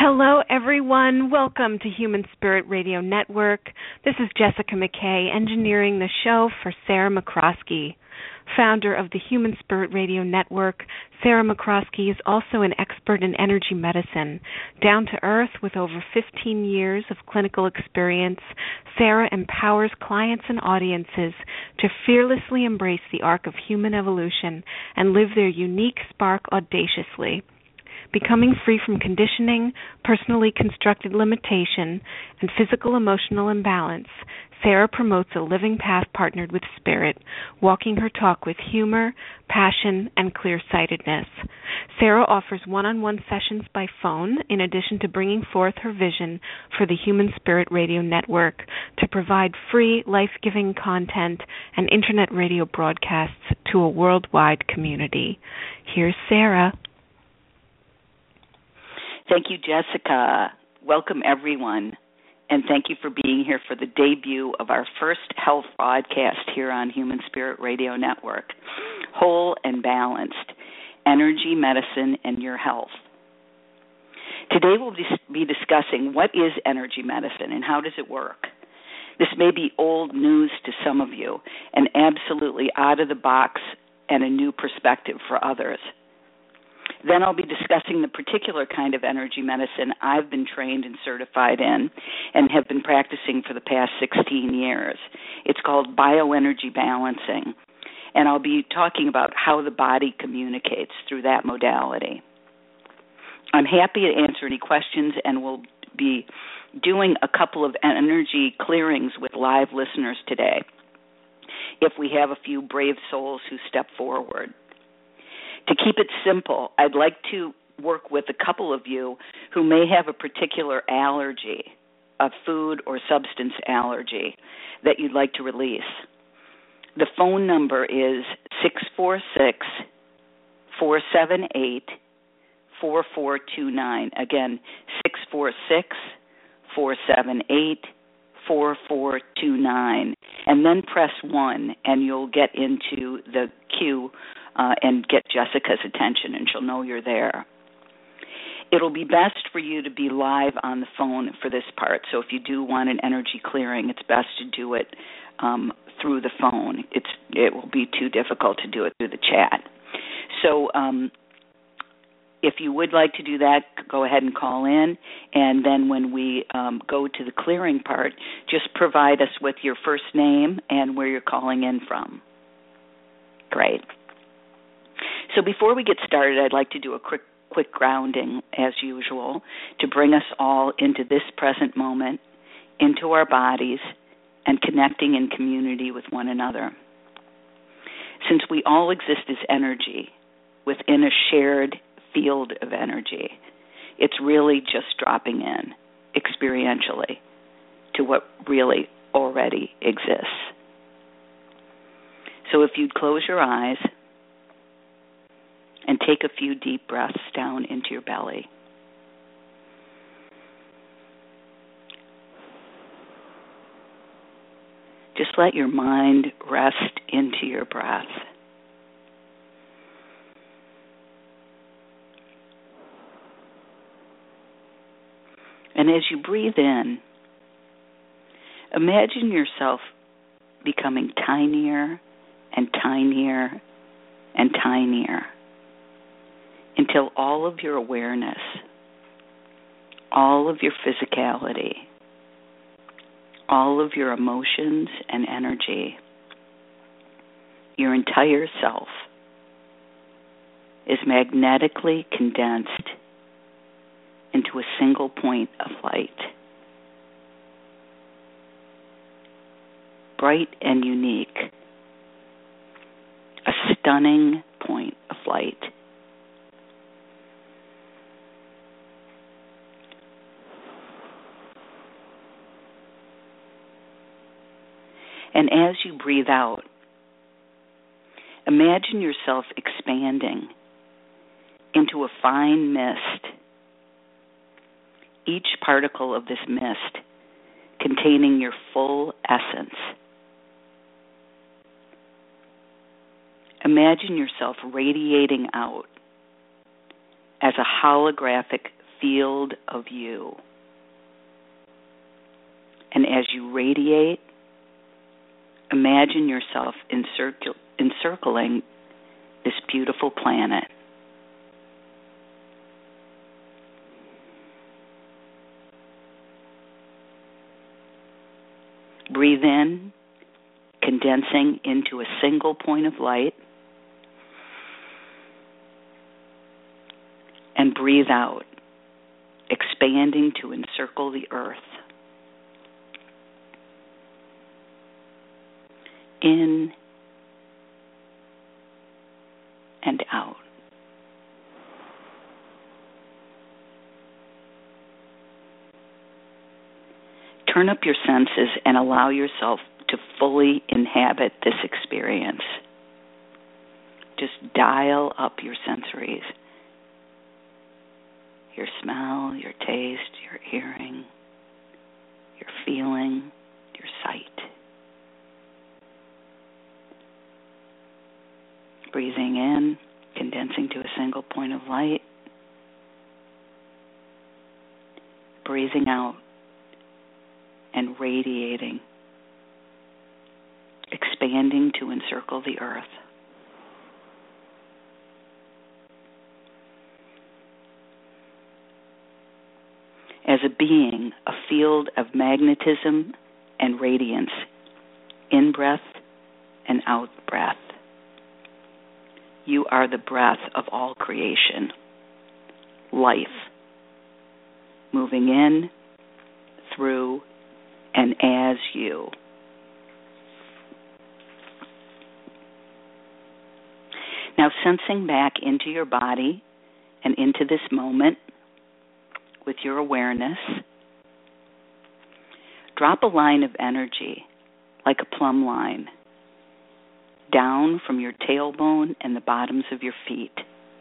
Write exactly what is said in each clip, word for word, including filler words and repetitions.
Hello, everyone. Welcome to Human Spirit Radio Network. This is Jessica McKay, engineering the show for Sarah McCroskey. Founder of the Human Spirit Radio Network, Sarah McCroskey is also an expert in energy medicine. Down to earth with over fifteen years of clinical experience, Sarah empowers clients and audiences to fearlessly embrace the arc of human evolution and live their unique spark audaciously. Becoming free from conditioning, personally constructed limitation, and physical emotional imbalance, Sarah promotes a living path partnered with spirit, walking her talk with humor, passion, and clear-sightedness. Sarah offers one-on-one sessions by phone in addition to bringing forth her vision for the Human Spirit Radio Network to provide free, life-giving content and internet radio broadcasts to a worldwide community. Here's Sarah. Thank you, Jessica. Welcome, everyone, and thank you for being here for the debut of our first health broadcast here on Human Spirit Radio Network, Whole and Balanced, Energy, Medicine, and Your Health. Today we'll be discussing what is energy medicine and how does it work. This may be old news to some of you and absolutely out of the box and a new perspective for others. Then I'll be discussing the particular kind of energy medicine I've been trained and certified in and have been practicing for the past sixteen years. It's called bioenergy balancing, and I'll be talking about how the body communicates through that modality. I'm happy to answer any questions, and we'll be doing a couple of energy clearings with live listeners today if we have a few brave souls who step forward. To keep it simple, I'd like to work with a couple of you who may have a particular allergy, a food or substance allergy that you'd like to release. The phone number is six four six, four seven eight, four four two nine. Again, six four six, four seven eight, four four two nine. And then press one, and you'll get into the queue Uh, and get Jessica's attention, and she'll know you're there. It'll be best for you to be live on the phone for this part, so if you do want an energy clearing, it's best to do it um, through the phone. It's It will be too difficult to do it through the chat. So um, if you would like to do that, go ahead and call in, and then when we um, go to the clearing part, just provide us with your first name and where you're calling in from. Great. So before we get started, I'd like to do a quick, quick grounding, as usual, to bring us all into this present moment, into our bodies, and connecting in community with one another. Since we all exist as energy within a shared field of energy, it's really just dropping in experientially to what really already exists. So if you'd close your eyes and take a few deep breaths down into your belly. Just let your mind rest into your breath. And as you breathe in, imagine yourself becoming tinier and tinier and tinier, until all of your awareness, all of your physicality, all of your emotions and energy, your entire self is magnetically condensed into a single point of light. Bright and unique, a stunning point of light. And as you breathe out, imagine yourself expanding into a fine mist, each particle of this mist containing your full essence. Imagine yourself radiating out as a holographic field of you. And as you radiate, imagine yourself encircle, encircling this beautiful planet. Breathe in, condensing into a single point of light. And breathe out, expanding to encircle the earth. In and out. Turn up your senses and allow yourself to fully inhabit this experience. Just dial up your sensories. Your smell, your taste, your hearing, your feeling, your sight. Breathing in, condensing to a single point of light. Breathing out and radiating, expanding to encircle the earth. As a being, a field of magnetism and radiance, in-breath and out-breath. You are the breath of all creation, life, moving in, through, and as you. Now sensing back into your body and into this moment, with your awareness, drop a line of energy, like a plumb line, down from your tailbone and the bottoms of your feet,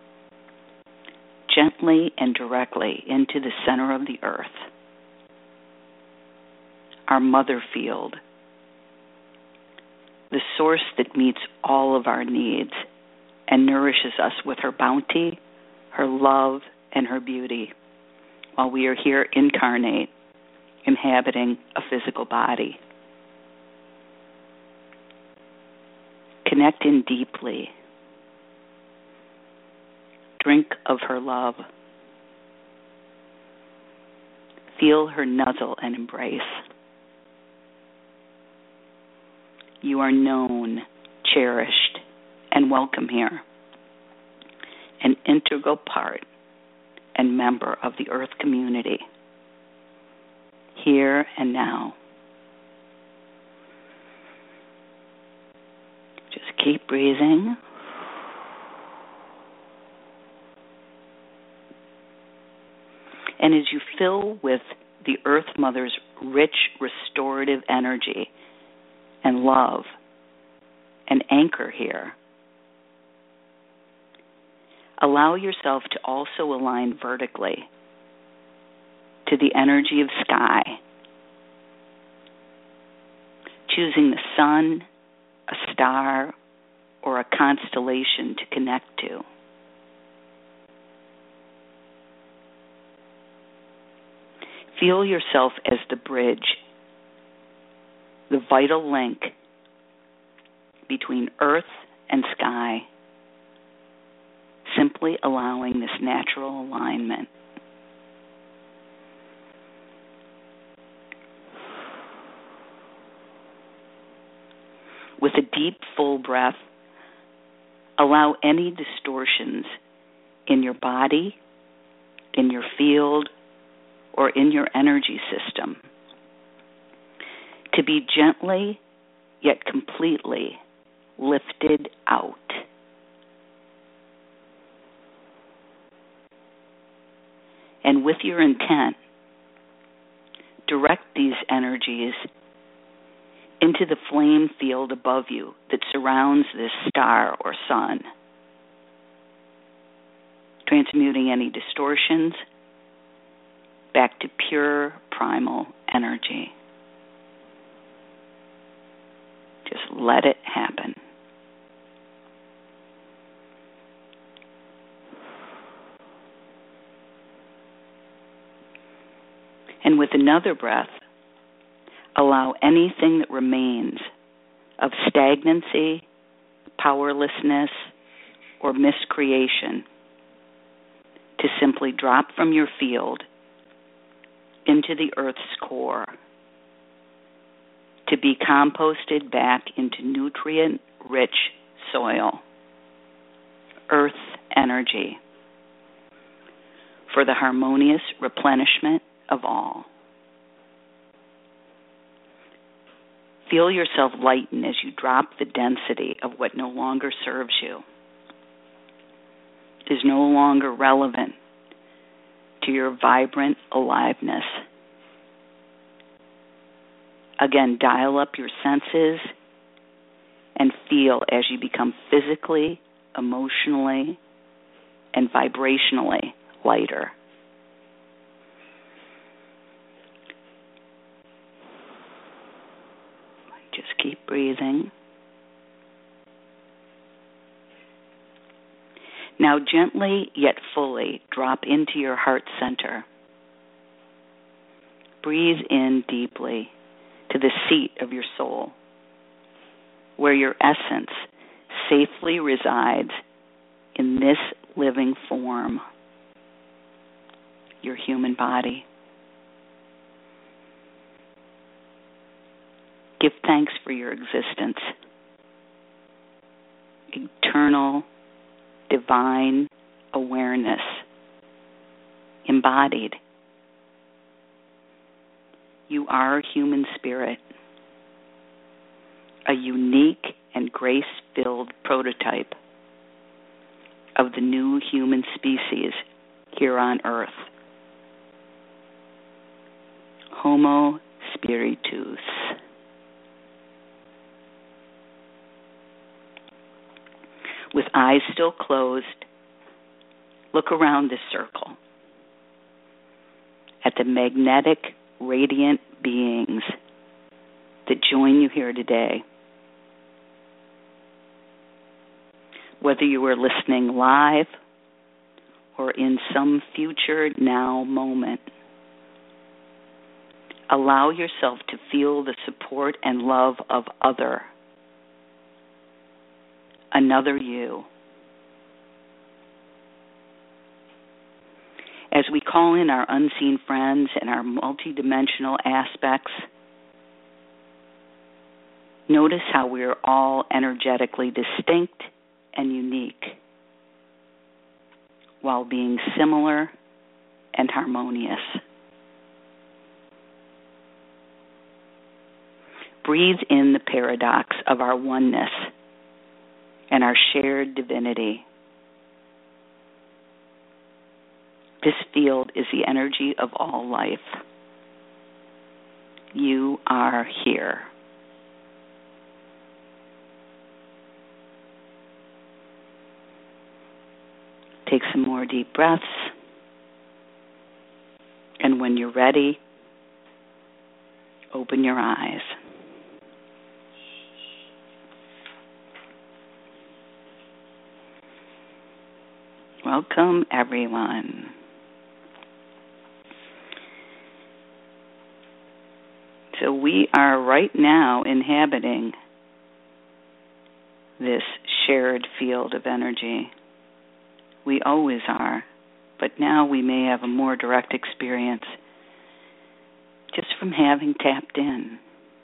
gently and directly into the center of the earth, our mother field, the source that meets all of our needs and nourishes us with her bounty, her love, and her beauty, while we are here incarnate, inhabiting a physical body. Connect in deeply. Drink of her love. Feel her nuzzle and embrace. You are known, cherished, and welcome here. An integral part and member of the Earth community, here and now. Just keep breathing. And as you fill with the Earth Mother's rich restorative energy and love and anchor here, allow yourself to also align vertically to the energy of sky, choosing the sun, a star, or a constellation to connect to. Feel yourself as the bridge, the vital link between earth and sky, simply allowing this natural alignment. With a deep, full breath, allow any distortions in your body, in your field, or in your energy system to be gently yet completely lifted out. And with your intent, direct these energies into the flame field above you that surrounds this star or sun, transmuting any distortions back to pure primal energy. Just let it happen. And with another breath, allow anything that remains of stagnancy, powerlessness, or miscreation to simply drop from your field into the earth's core, to be composted back into nutrient-rich soil, earth energy, for the harmonious replenishment of all. Feel yourself lighten as you drop the density of what no longer serves you, is no longer relevant to your vibrant aliveness. Again, dial up your senses and feel as you become physically, emotionally, and vibrationally lighter. Just keep breathing. Now gently yet fully drop into your heart center. Breathe in deeply to the seat of your soul, where your essence safely resides in this living form, your human body. Give thanks for your existence, eternal, divine awareness, embodied. You are human spirit, a unique and grace-filled prototype of the new human species here on Earth. Homo Spiritus. With eyes still closed, look around this circle at the magnetic, radiant beings that join you here today. Whether you are listening live or in some future now moment, allow yourself to feel the support and love of other, another you. As we call in our unseen friends and our multidimensional aspects, notice how we are all energetically distinct and unique, while being similar and harmonious. Breathe in the paradox of our oneness and our shared divinity. This field is the energy of all life. You are here. Take some more deep breaths. And when you're ready, open your eyes. Welcome, everyone. So we are right now inhabiting this shared field of energy. We always are, but now we may have a more direct experience just from having tapped in.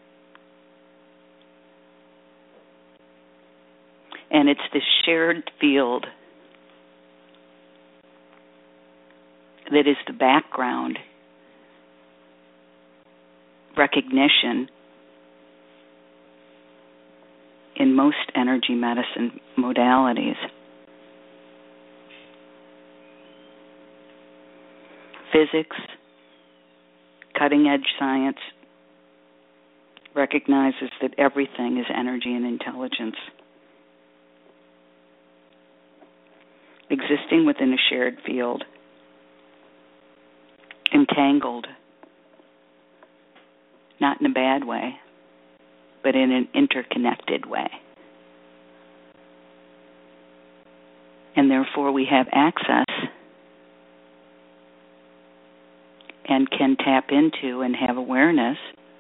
And it's this shared field that is the background recognition in most energy medicine modalities. Physics, cutting-edge science recognizes that everything is energy and intelligence. Existing within a shared field, entangled, not in a bad way, but in an interconnected way. And therefore we have access and can tap into and have awareness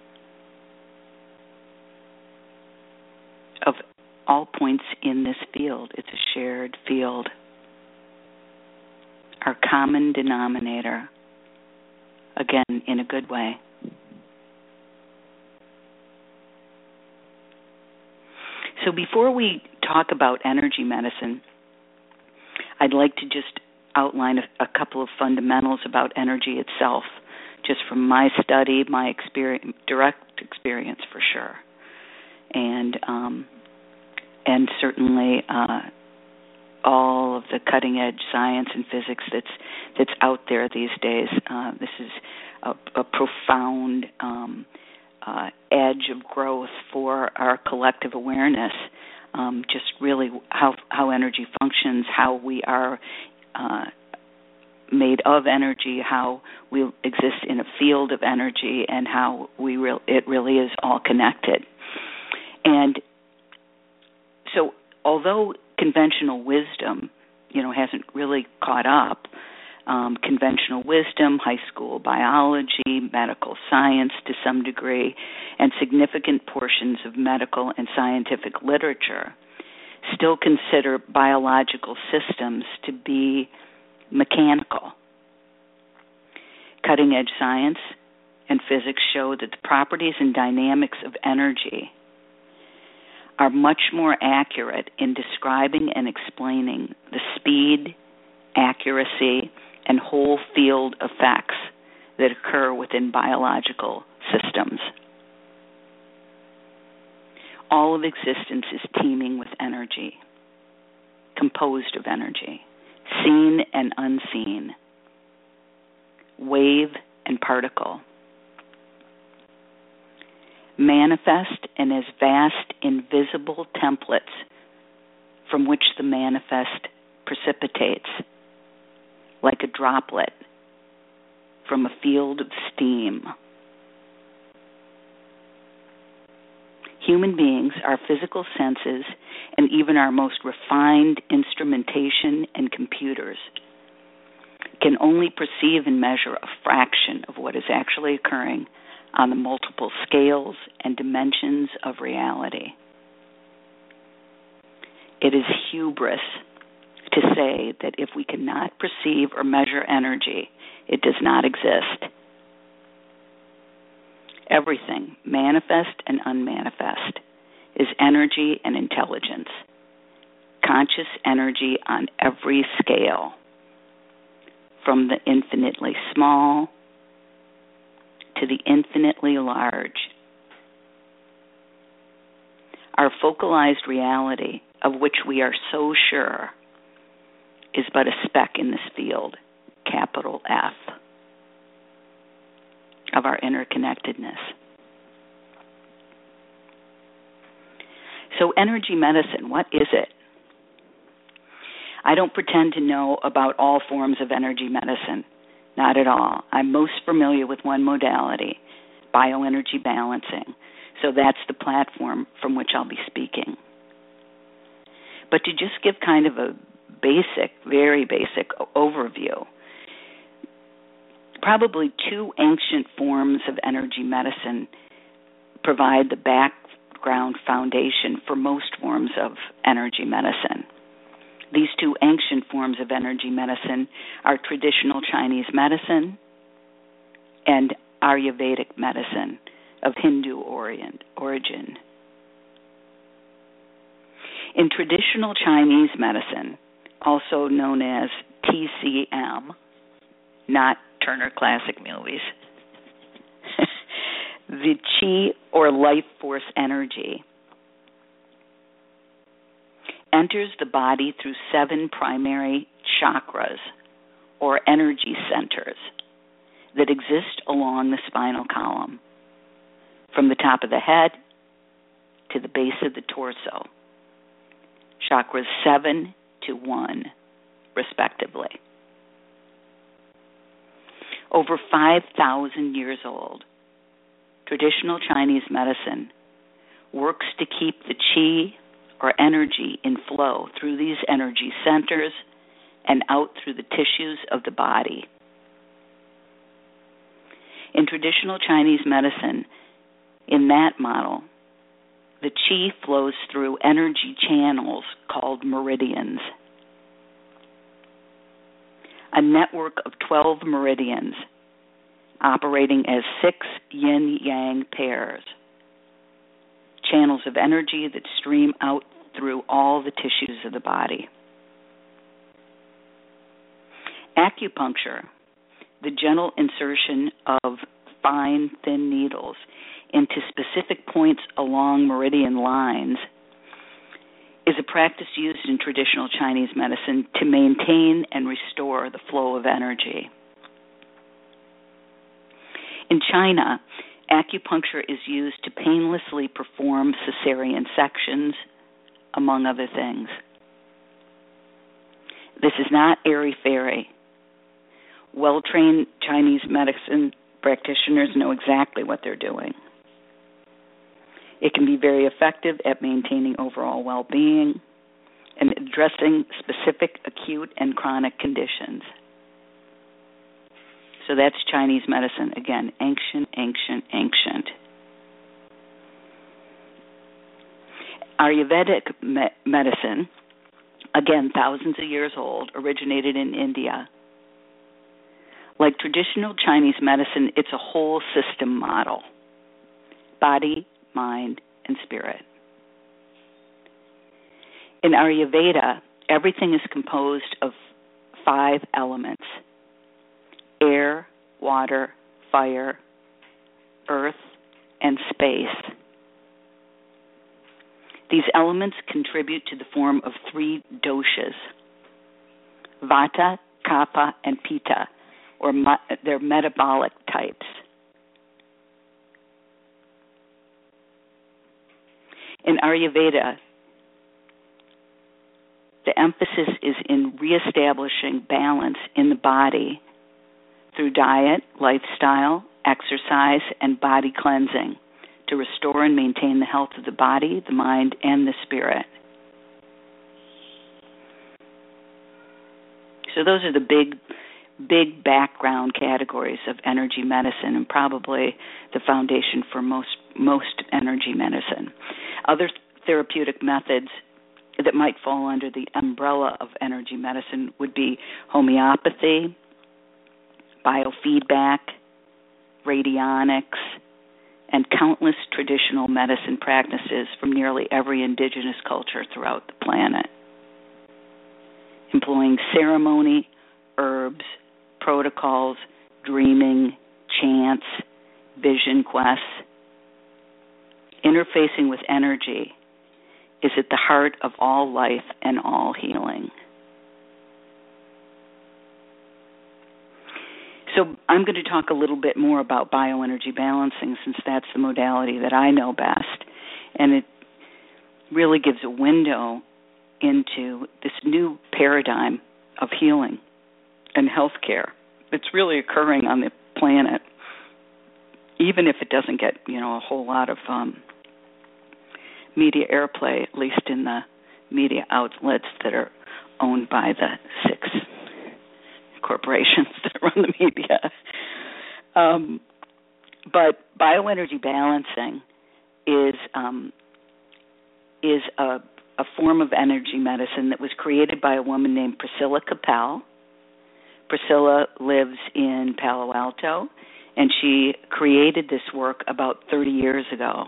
of all points in this field. It's a shared field. Our common denominator, again, in a good way. So before we talk about energy medicine, I'd like to just outline a, a couple of fundamentals about energy itself, just from my study, my experience, direct experience for sure, and um, and certainly uh, all of the cutting edge science and physics that's that's out there these days. Uh, this is a, a profound um, uh, edge of growth for our collective awareness. Um, just really how how energy functions, how we are uh, made of energy, how we exist in a field of energy, and how we re- it really is all connected. And so, although conventional wisdom, you know, hasn't really caught up, um, conventional wisdom, high school biology, medical science to some degree, and significant portions of medical and scientific literature still consider biological systems to be mechanical. Cutting-edge science and physics show that the properties and dynamics of energy are much more accurate in describing and explaining the speed, accuracy, and whole field effects that occur within biological systems. All of existence is teeming with energy, composed of energy, seen and unseen, wave and particle, manifest and as vast invisible templates from which the manifest precipitates, like a droplet from a field of steam. Human beings, our physical senses, and even our most refined instrumentation and computers can only perceive and measure a fraction of what is actually occurring on the multiple scales and dimensions of reality. It is hubris to say that if we cannot perceive or measure energy, it does not exist. Everything, manifest and unmanifest, is energy and intelligence, conscious energy on every scale, from the infinitely small to the infinitely large. Our focalized reality, of which we are so sure, is but a speck in this field, capital F, of our interconnectedness. So energy medicine, what is it? I don't pretend to know about all forms of energy medicine, not at all. I'm most familiar with one modality, bioenergy balancing, so that's the platform from which I'll be speaking. But to just give kind of a basic, very basic overview, probably two ancient forms of energy medicine provide the background foundation for most forms of energy medicine. These two ancient forms of energy medicine are traditional Chinese medicine and Ayurvedic medicine of Hindu origin. In traditional Chinese medicine, also known as T C M, not Turner Classic Movies, the chi or life force energy enters the body through seven primary chakras or energy centers that exist along the spinal column, from the top of the head to the base of the torso, chakras seven to one, respectively. Over five thousand years old, traditional Chinese medicine works to keep the chi or energy in flow through these energy centers and out through the tissues of the body. In traditional Chinese medicine, in that model, the qi flows through energy channels called meridians. A network of twelve meridians operating as six yin-yang pairs, channels of energy that stream out through all the tissues of the body. Acupuncture, the gentle insertion of fine, thin needles into specific points along meridian lines, is a practice used in traditional Chinese medicine to maintain and restore the flow of energy. In China, acupuncture is used to painlessly perform cesarean sections, among other things. This is not airy-fairy. Well-trained Chinese medicine practitioners know exactly what they're doing. It can be very effective at maintaining overall well-being and addressing specific acute and chronic conditions. So that's Chinese medicine. Again, ancient, ancient, ancient. Ayurvedic me- medicine, again, thousands of years old, originated in India. Like traditional Chinese medicine, it's a whole system model: body, mind, and spirit. In Ayurveda, everything is composed of five elements: air, water, fire, earth, and space. These elements contribute to the form of three doshas: Vata, Kapha, and Pitta, or me- their metabolic types. In Ayurveda, the emphasis is in reestablishing balance in the body through diet, lifestyle, exercise, and body cleansing to restore and maintain the health of the body, the mind, and the spirit. So those are the big, big background categories of energy medicine, and probably the foundation for most most energy medicine. Other therapeutic methods that might fall under the umbrella of energy medicine would be homeopathy, biofeedback, radionics, and countless traditional medicine practices from nearly every indigenous culture throughout the planet, employing ceremony, herbs, protocols, dreaming, chants, vision quests. Interfacing with energy is at the heart of all life and all healing. So I'm going to talk a little bit more about bioenergy balancing, since that's the modality that I know best. And it really gives a window into this new paradigm of healing and healthcare that's really occurring on the planet, even if it doesn't get, you know, a whole lot of um, media airplay, at least in the media outlets that are owned by the six corporations that run the media. Um, but bioenergy balancing is um, is a, a form of energy medicine that was created by a woman named Priscilla Capel. Priscilla lives in Palo Alto, and she created this work about thirty years ago.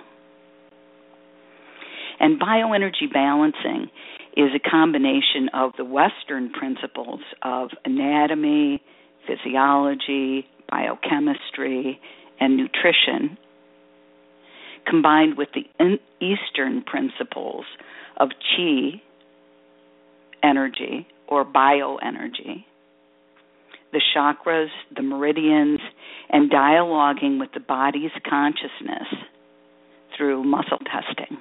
And bioenergy balancing is a combination of the Western principles of anatomy, physiology, biochemistry, and nutrition, combined with the Eastern principles of qi, energy, or bioenergy, the chakras, the meridians, and dialoguing with the body's consciousness through muscle testing.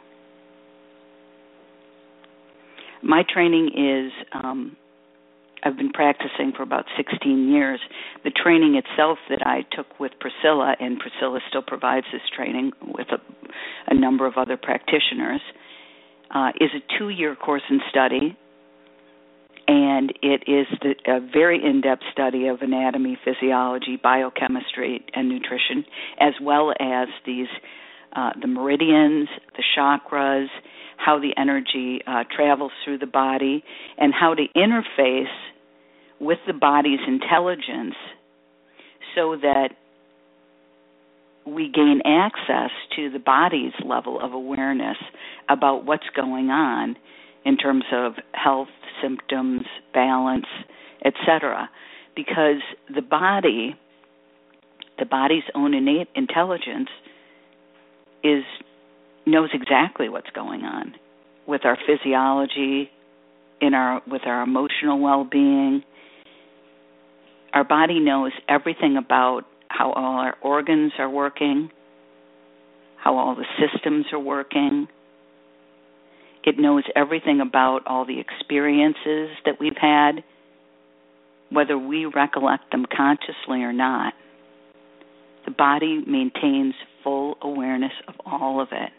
My training is, um, I've been practicing for about sixteen years. The training itself that I took with Priscilla, and Priscilla still provides this training with a, a number of other practitioners, uh, is a two-year course in study. And it is the, a very in-depth study of anatomy, physiology, biochemistry, and nutrition, as well as these uh, the meridians, the chakras, how the energy uh, travels through the body, and how to interface with the body's intelligence so that we gain access to the body's level of awareness about what's going on in terms of health, symptoms, balance, et cetera. Because the body, the body's own innate intelligence is knows exactly what's going on with our physiology, in our with our emotional well-being. Our body knows everything about how all our organs are working, how all the systems are working. It knows everything about all the experiences that we've had, whether we recollect them consciously or not. The body maintains full awareness of all of it.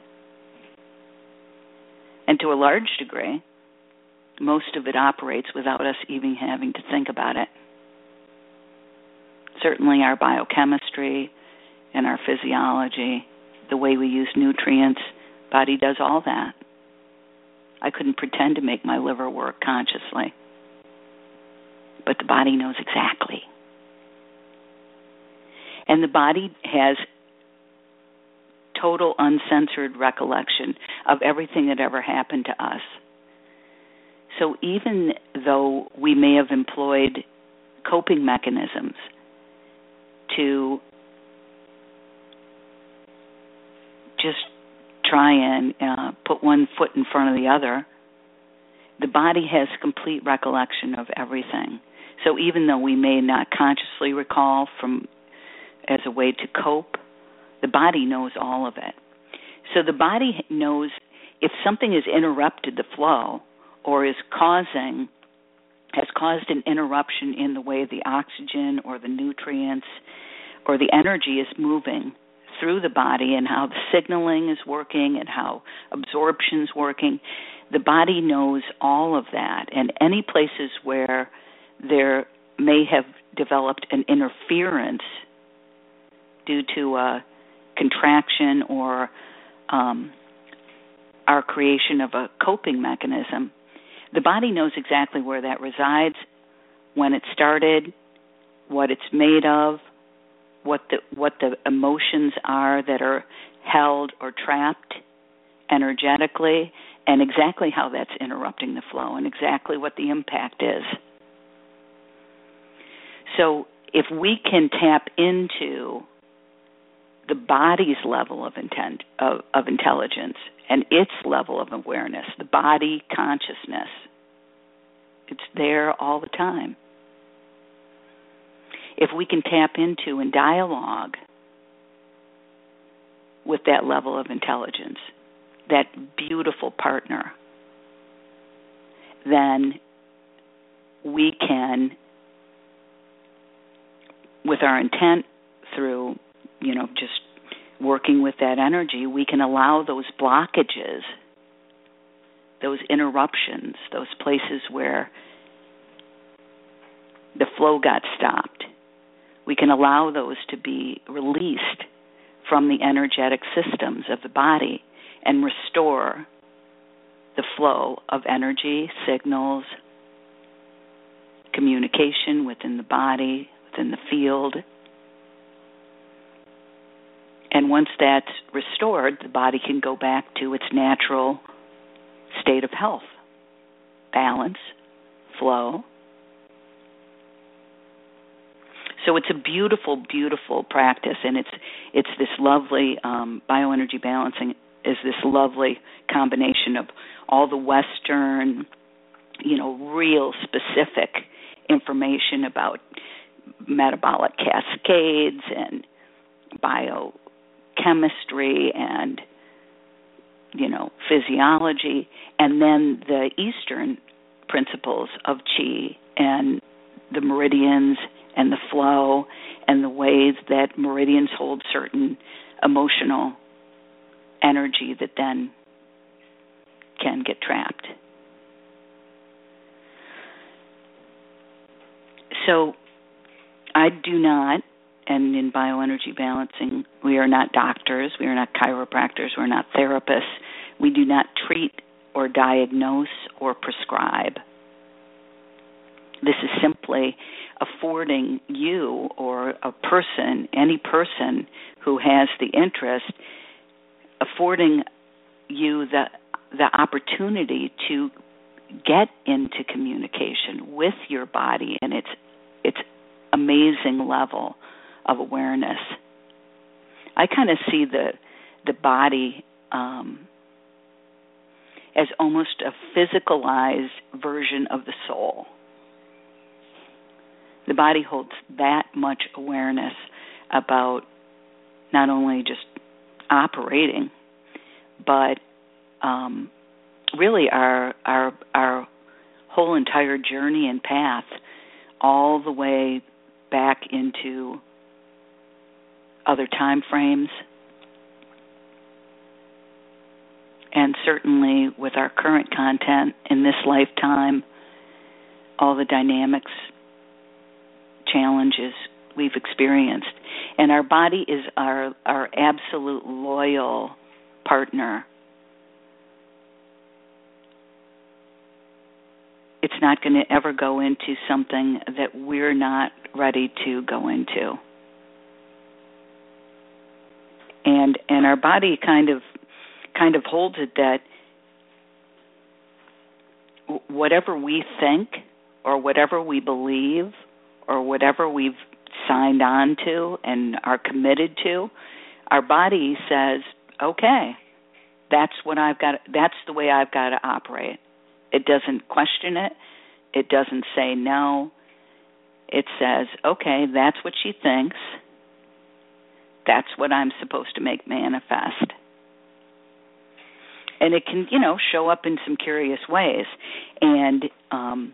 And to a large degree, most of it operates without us even having to think about it. Certainly our biochemistry and our physiology, the way we use nutrients, body does all that. I couldn't pretend to make my liver work consciously, but the body knows exactly. And the body has total uncensored recollection of everything that ever happened to us. So even though we may have employed coping mechanisms to just try and uh, put one foot in front of the other, the body has complete recollection of everything. So even though we may not consciously recall from as a way to cope, the body knows all of it. So the body knows if something has interrupted the flow or is causing, has caused an interruption in the way the oxygen or the nutrients or the energy is moving through the body and how the signaling is working and how absorption is working. The body knows all of that. And any places where there may have developed an interference due to a contraction or um, our creation of a coping mechanism, the body knows exactly where that resides, when it started, what it's made of, what the what the emotions are that are held or trapped energetically, and exactly how that's interrupting the flow and exactly what the impact is. So if we can tap into the body's level of intent of, of intelligence and its level of awareness, the body consciousness, it's there all the time. If we can tap into and dialogue with that level of intelligence, that beautiful partner, then we can, with our intent through, you know, just working with that energy, we can allow those blockages, those interruptions, those places where the flow got stopped, we can allow those to be released from the energetic systems of the body and restore the flow of energy, signals, communication within the body, within the field. And once that's restored, the body can go back to its natural state of health, balance, flow. So it's a beautiful, beautiful practice, and it's it's this lovely um, bioenergy balancing is this lovely combination of all the Western, you know, real specific information about metabolic cascades and biochemistry and, you know, physiology, and then the Eastern principles of Qi and the meridians and the flow and the ways that meridians hold certain emotional energy that then can get trapped. So I do not, and in bioenergy balancing, we are not doctors, we are not chiropractors, we're not therapists. We do not treat or diagnose or prescribe. This is simply affording you or a person, any person who has the interest, affording you the the opportunity to get into communication with your body and its its amazing level of awareness. I kind of see the the body um, as almost a physicalized version of the soul. The body holds that much awareness about not only just operating, but um, really our our our whole entire journey and path, all the way back into other time frames, and certainly with our current content in this lifetime, all the dynamics, challenges we've experienced. And our body is our our absolute loyal partner. It's not going to ever go into something that we're not ready to go into. And and our body kind of kind of holds it that whatever we think or whatever we believe or whatever we've signed on to and are committed to, our body says, okay, that's what I've got, that's the way I've got to operate. It doesn't question it. It doesn't say no. It says, okay, that's what she thinks. That's what I'm supposed to make manifest. And it can, you know, show up in some curious ways. And um,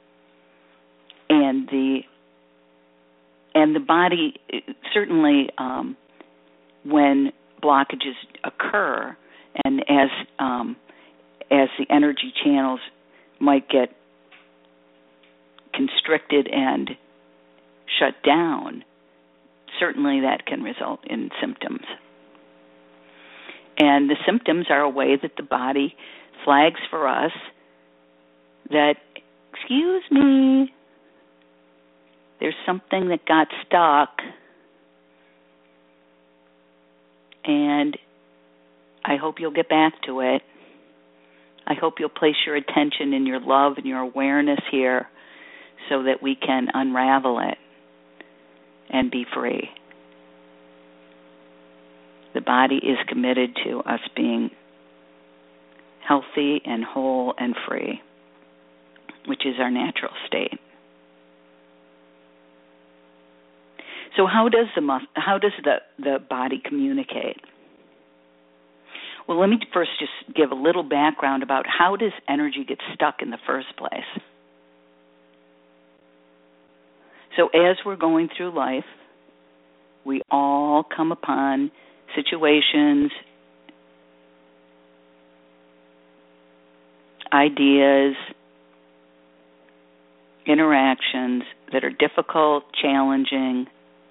and the and the body, certainly um, when blockages occur, and as um, as the energy channels might get constricted and shut down, certainly that can result in symptoms. And the symptoms are a way that the body flags for us that, excuse me, there's something that got stuck, and I hope you'll get back to it. I hope you'll place your attention and your love and your awareness here so that we can unravel it and be free. The body is committed to us being healthy and whole and free, which is our natural state. So how does the how does the, the body communicate? Well, let me first just give a little background about how does energy get stuck in the first place. So as we're going through life, we all come upon situations, ideas, interactions that are difficult, challenging,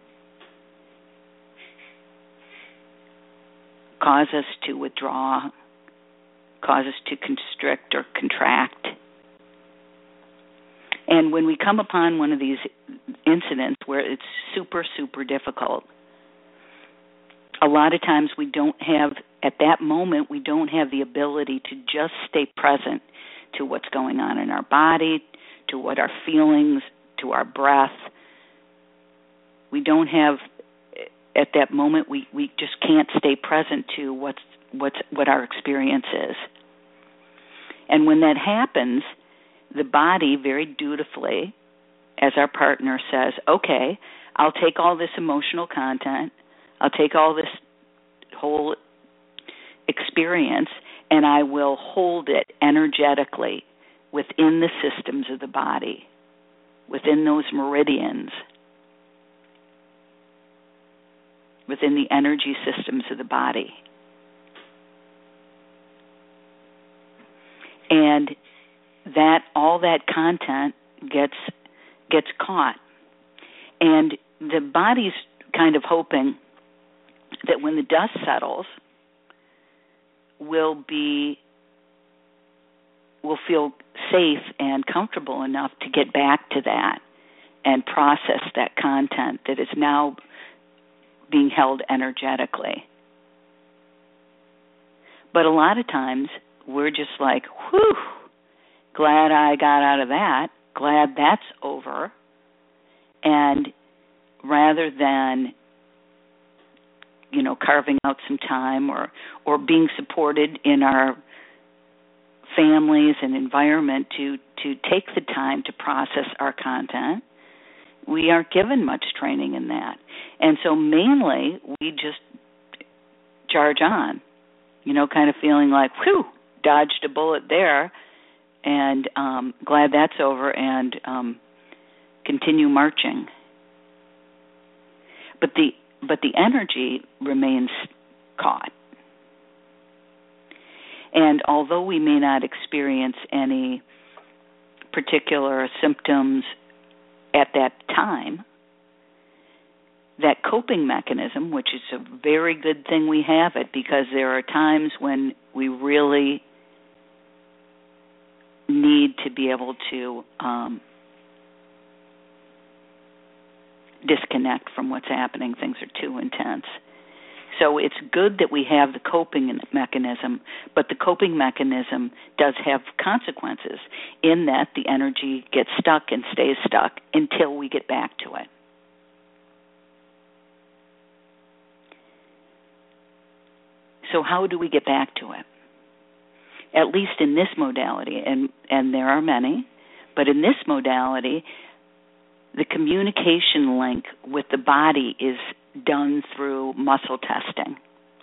cause us to withdraw, cause us to constrict or contract. And when we come upon one of these incidents where it's super, super difficult, a lot of times we don't have, at that moment, we don't have the ability to just stay present to what's going on in our body, to what our feelings, to our breath. We don't have, at that moment, we, we just can't stay present to what's, what's, what our experience is. And when that happens, the body very dutifully, as our partner says, okay, I'll take all this emotional content, I'll take all this whole experience, and I will hold it energetically within the systems of the body, within those meridians, within the energy systems of the body. And that all that content gets gets caught And the body's kind of hoping that when the dust settles, we'll be we'll feel safe and comfortable enough to get back to that and process that content that is now being held energetically. But a lot of times we're just like, whew, glad I got out of that, glad that's over. And rather than, you know, carving out some time or, or being supported in our families and environment to, to take the time to process our content, we aren't given much training in that. And so mainly we just charge on, you know, kind of feeling like, whew, dodged a bullet there, and um, glad that's over, and um, continue marching. But the but the energy remains caught. And although we may not experience any particular symptoms at that time, that coping mechanism, which is a very good thing we have it, because there are times when we really need to be able to um, disconnect from what's happening. Things are too intense. So it's good that we have the coping mechanism, but the coping mechanism does have consequences in that the energy gets stuck and stays stuck until we get back to it. So how do we get back to it? At least in this modality, and, and there are many, but in this modality, the communication link with the body is done through muscle testing.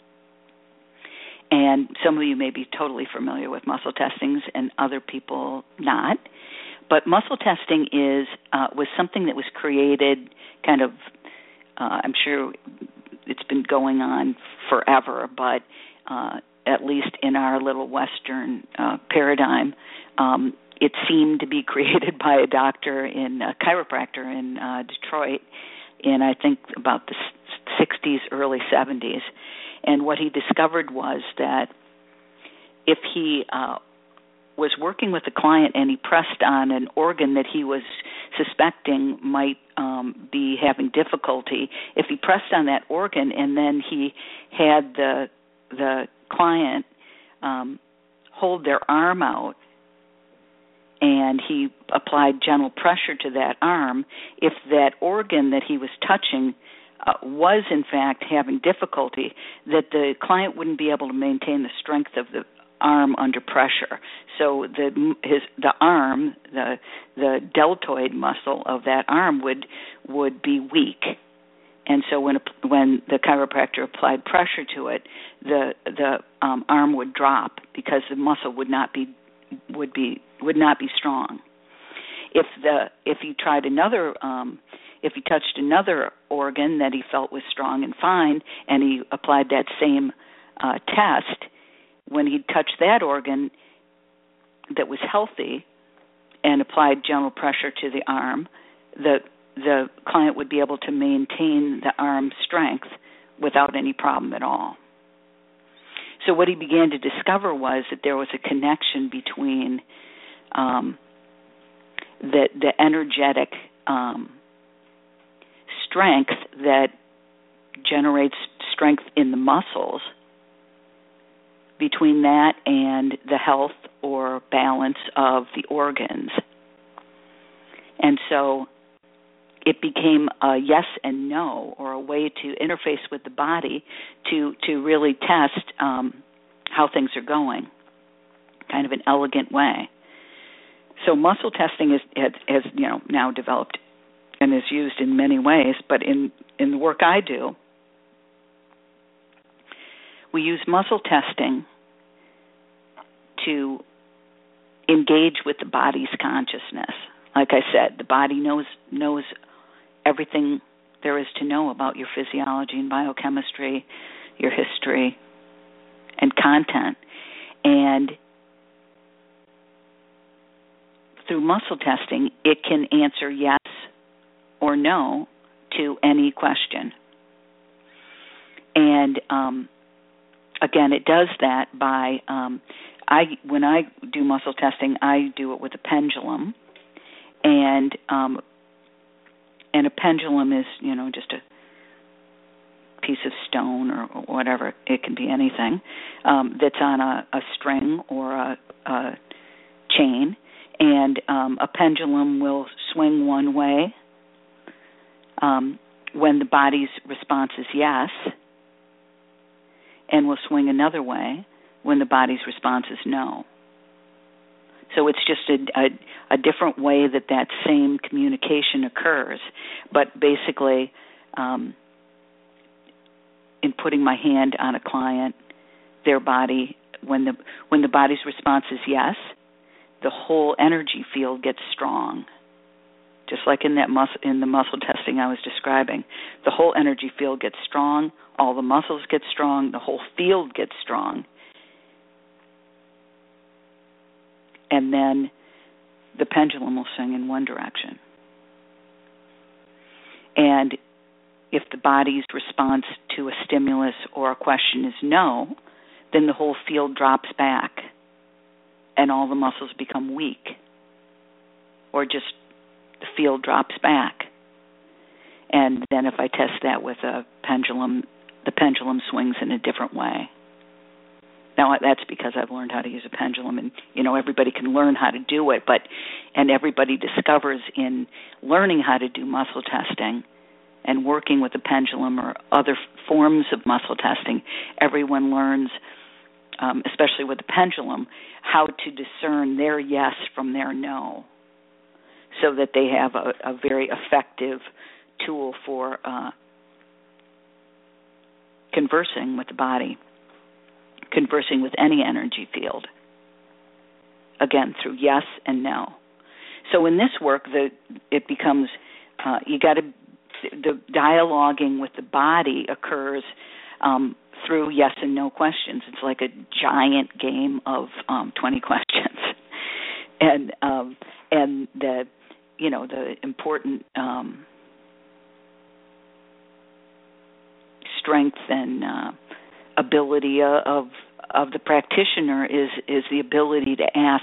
And some of you may be totally familiar with muscle testings and other people not. But muscle testing is uh, was something that was created kind of, uh, I'm sure it's been going on forever, but uh, at least in our little Western uh, paradigm, um, it seemed to be created by a doctor, in a chiropractor in uh, Detroit in, I think, about the sixties, early seventies. And what he discovered was that if he uh, was working with a client and he pressed on an organ that he was suspecting might um, be having difficulty, if he pressed on that organ and then he had the the client um, hold their arm out and he applied gentle pressure to that arm, if that organ that he was touching uh, was in fact having difficulty, that the client wouldn't be able to maintain the strength of the arm under pressure. So the his the arm, the the deltoid muscle of that arm would would be weak. And so when when the chiropractor applied pressure to it, the the um, arm would drop because the muscle would not be would be would not be strong. If the if he tried another um, if he touched another organ that he felt was strong and fine, and he applied that same uh, test, when he touched that organ that was healthy and applied gentle pressure to the arm, the the client would be able to maintain the arm strength without any problem at all. So what he began to discover was that there was a connection between um, the, the energetic um, strength that generates strength in the muscles, between that and the health or balance of the organs. And so it became a yes and no, or a way to interface with the body to, to really test um, how things are going, kind of an elegant way. So muscle testing is, has, has you know now developed and is used in many ways, but in, in the work I do, we use muscle testing to engage with the body's consciousness. Like I said, the body knows knows everything there is to know about your physiology and biochemistry, your history, and content. And through muscle testing, it can answer yes or no to any question. And um, again, it does that by um, I when I do muscle testing, I do it with a pendulum, and um, and a pendulum is you know just a piece of stone or whatever. It can be anything um, that's on a, a string or a, a chain, and um, a pendulum will swing one way um, when the body's response is yes, and will swing another way when the body's response is no. So it's just a, a, a different way that that same communication occurs. But basically, um, in putting my hand on a client, their body, when the when the body's response is yes, the whole energy field gets strong. Just like in that mus- in the muscle testing I was describing, the whole energy field gets strong, all the muscles get strong, the whole field gets strong. And then the pendulum will swing in one direction. And if the body's response to a stimulus or a question is no, then the whole field drops back and all the muscles become weak, or just the field drops back. And then if I test that with a pendulum, the pendulum swings in a different way. Now, that's because I've learned how to use a pendulum, and, you know, everybody can learn how to do it, but and everybody discovers in learning how to do muscle testing and working with a pendulum or other forms of muscle testing, everyone learns, um, especially with the pendulum, how to discern their yes from their no, so that they have a, a very effective tool for uh, conversing with the body, conversing with any energy field, again, through yes and no. So in this work, the, it becomes, uh, you got to, the dialoguing with the body occurs um, through yes and no questions. It's like a giant game of um, twenty questions. and um, and the, you know, the important um, strength and uh, ability of of the practitioner is is the ability to ask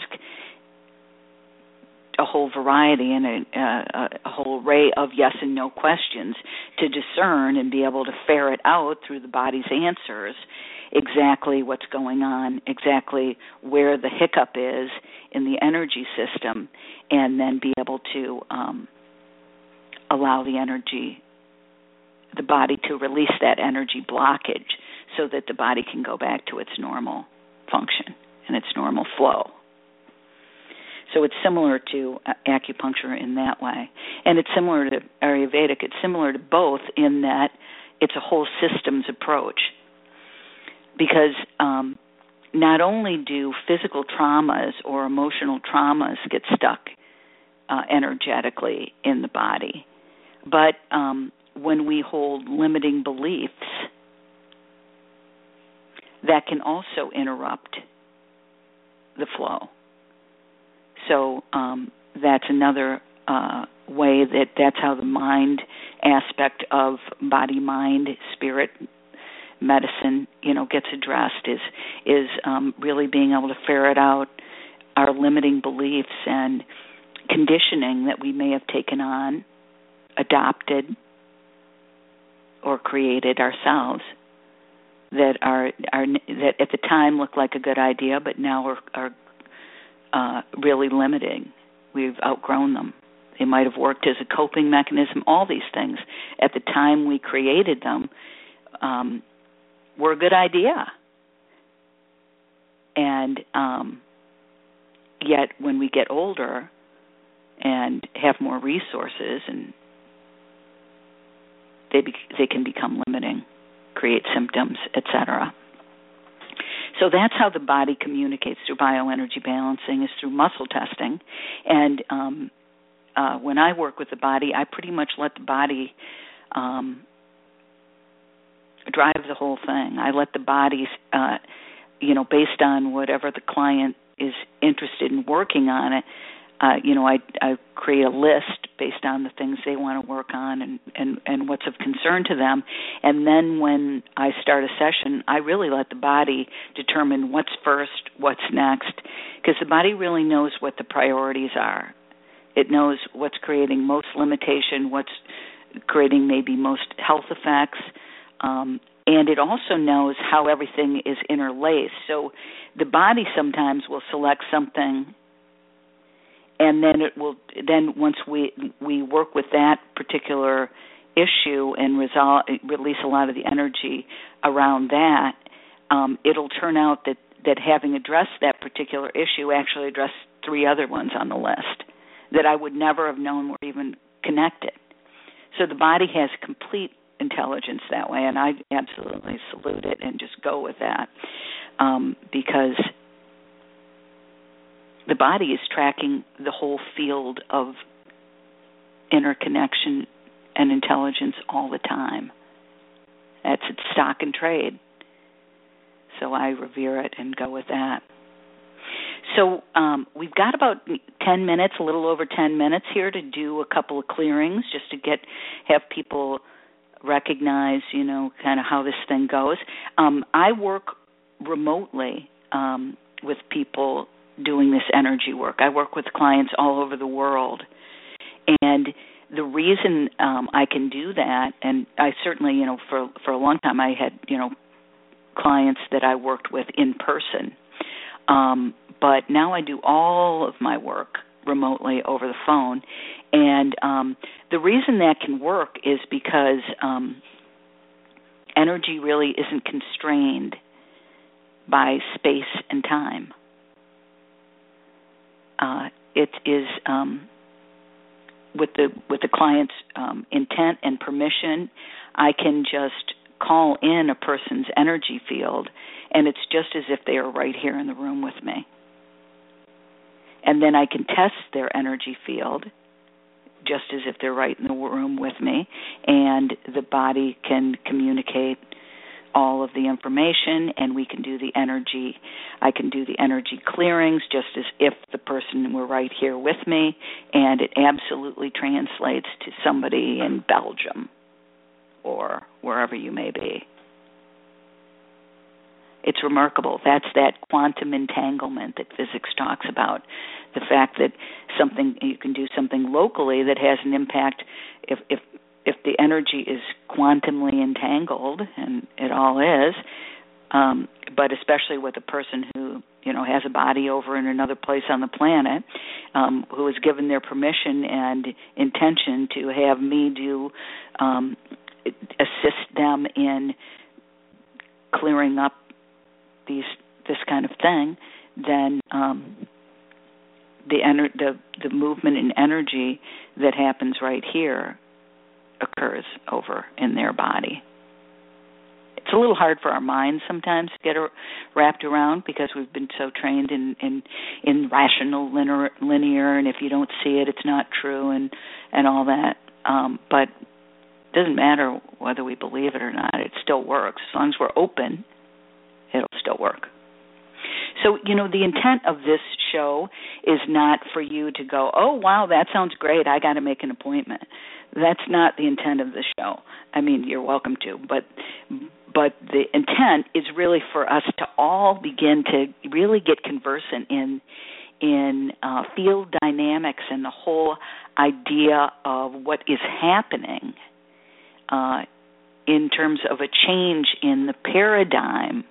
a whole variety and a, a, a whole array of yes and no questions to discern and be able to ferret out through the body's answers exactly what's going on, exactly where the hiccup is in the energy system, and then be able to um, allow the energy, the body to release that energy blockage so that the body can go back to its normal function and its normal flow. So it's similar to acupuncture in that way. And it's similar to Ayurvedic. It's similar to both in that it's a whole systems approach. Because um, not only do physical traumas or emotional traumas get stuck uh, energetically in the body, but um, when we hold limiting beliefs, that can also interrupt the flow. So um, that's another uh, way that that's how the mind aspect of body, mind, spirit, medicine, you know, gets addressed is is um, really being able to ferret out our limiting beliefs and conditioning that we may have taken on, adopted, or created ourselves that are are that at the time looked like a good idea, but now are, are uh, really limiting. We've outgrown them. They might have worked as a coping mechanism. All these things at the time we created them um, were a good idea, and um, yet when we get older and have more resources, and they be, they can become limiting, create symptoms, et cetera. So that's how the body communicates through bioenergy balancing, is through muscle testing. And um, uh, when I work with the body, I pretty much let the body um, drive the whole thing. I let the body, uh, you know, based on whatever the client is interested in working on it, uh, you know, I, I create a list based on the things they want to work on and, and, and what's of concern to them. And then when I start a session, I really let the body determine what's first, what's next, because the body really knows what the priorities are. It knows what's creating most limitation, what's creating maybe most health effects, um, and it also knows how everything is interlaced. So the body sometimes will select something, and then it will. Then once we we work with that particular issue and resolve, release a lot of the energy around that, um, it'll turn out that that having addressed that particular issue actually addressed three other ones on the list that I would never have known were even connected. So the body has complete intelligence that way, and I absolutely salute it and just go with that um, because the body is tracking the whole field of interconnection and intelligence all the time. That's its stock and trade. So I revere it and go with that. So um, we've got about ten minutes, a little over ten minutes here to do a couple of clearings just to get have people recognize, you know, kind of how this thing goes. Um, I work remotely um, with people doing this energy work. I work with clients all over the world. And the reason um, I can do that, and I certainly, you know, for for a long time I had, you know, clients that I worked with in person. Um, but now I do all of my work remotely over the phone. And um, the reason that can work is because um, energy really isn't constrained by space and time. Uh, it is um, with the with the client's um, intent and permission, I can just call in a person's energy field, and it's just as if they are right here in the room with me. And then I can test their energy field just as if they're right in the room with me, and the body can communicate all of the information, and we can do the energy. I can do the energy clearings just as if the person were right here with me, and it absolutely translates to somebody in Belgium or wherever you may be. It's remarkable. That's that quantum entanglement that physics talks about, the fact that something you can do something locally that has an impact if if if the energy is quantumly entangled, and it all is, um, but especially with a person who, you know, has a body over in another place on the planet, um, who is given their permission and intention to have me do um, assist them in clearing up these this kind of thing, then um, the, ener- the the movement in energy that happens right here occurs over in their body. It's a little hard for our minds sometimes to get wrapped around because we've been so trained in in, in rational linear, linear, and if you don't see it, it's not true, and and all that. Um, but it doesn't matter whether we believe it or not; it still works as long as we're open. It'll still work. So, you know, the intent of this show is not for you to go, oh, wow, that sounds great, I got to make an appointment. That's not the intent of the show. I mean, you're welcome to, but but the intent is really for us to all begin to really get conversant in in uh, field dynamics and the whole idea of what is happening uh, in terms of a change in the paradigm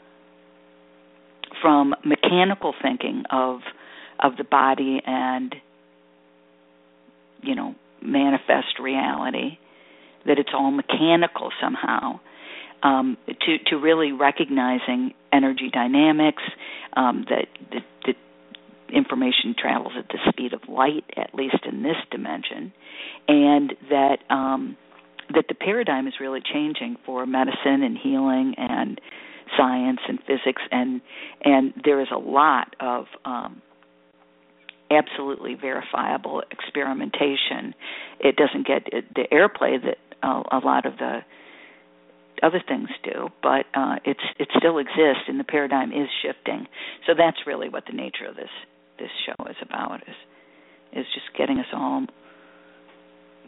from mechanical thinking of of the body and, you know, manifest reality, that it's all mechanical somehow, um, to, to really recognizing energy dynamics, um, that, that, that information travels at the speed of light, at least in this dimension, and that um, that the paradigm is really changing for medicine and healing and science and physics, and and there is a lot of um, absolutely verifiable experimentation. It doesn't get the airplay that uh, a lot of the other things do, but uh, it's it still exists, and the paradigm is shifting. So that's really what the nature of this this show is about, is is just getting us all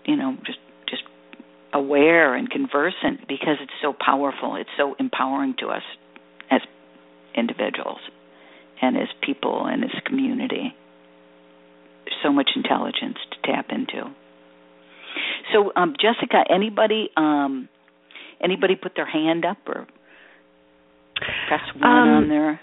you know, just just aware and conversant, because it's so powerful. It's so empowering to us as individuals and as people and as community. There's so much intelligence to tap into. So, um, Jessica, anybody um, anybody put their hand up or press one um, on there?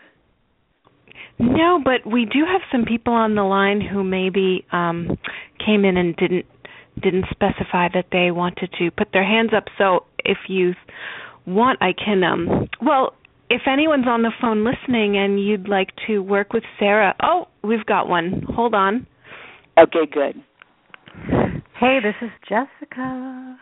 No, but we do have some people on the line who maybe um, came in and didn't didn't specify that they wanted to put their hands up. So if you want, I can, um, well, if anyone's on the phone listening and you'd like to work with Sarah, oh, we've got one. Hold on. Okay, good. Hey, this is Jessica.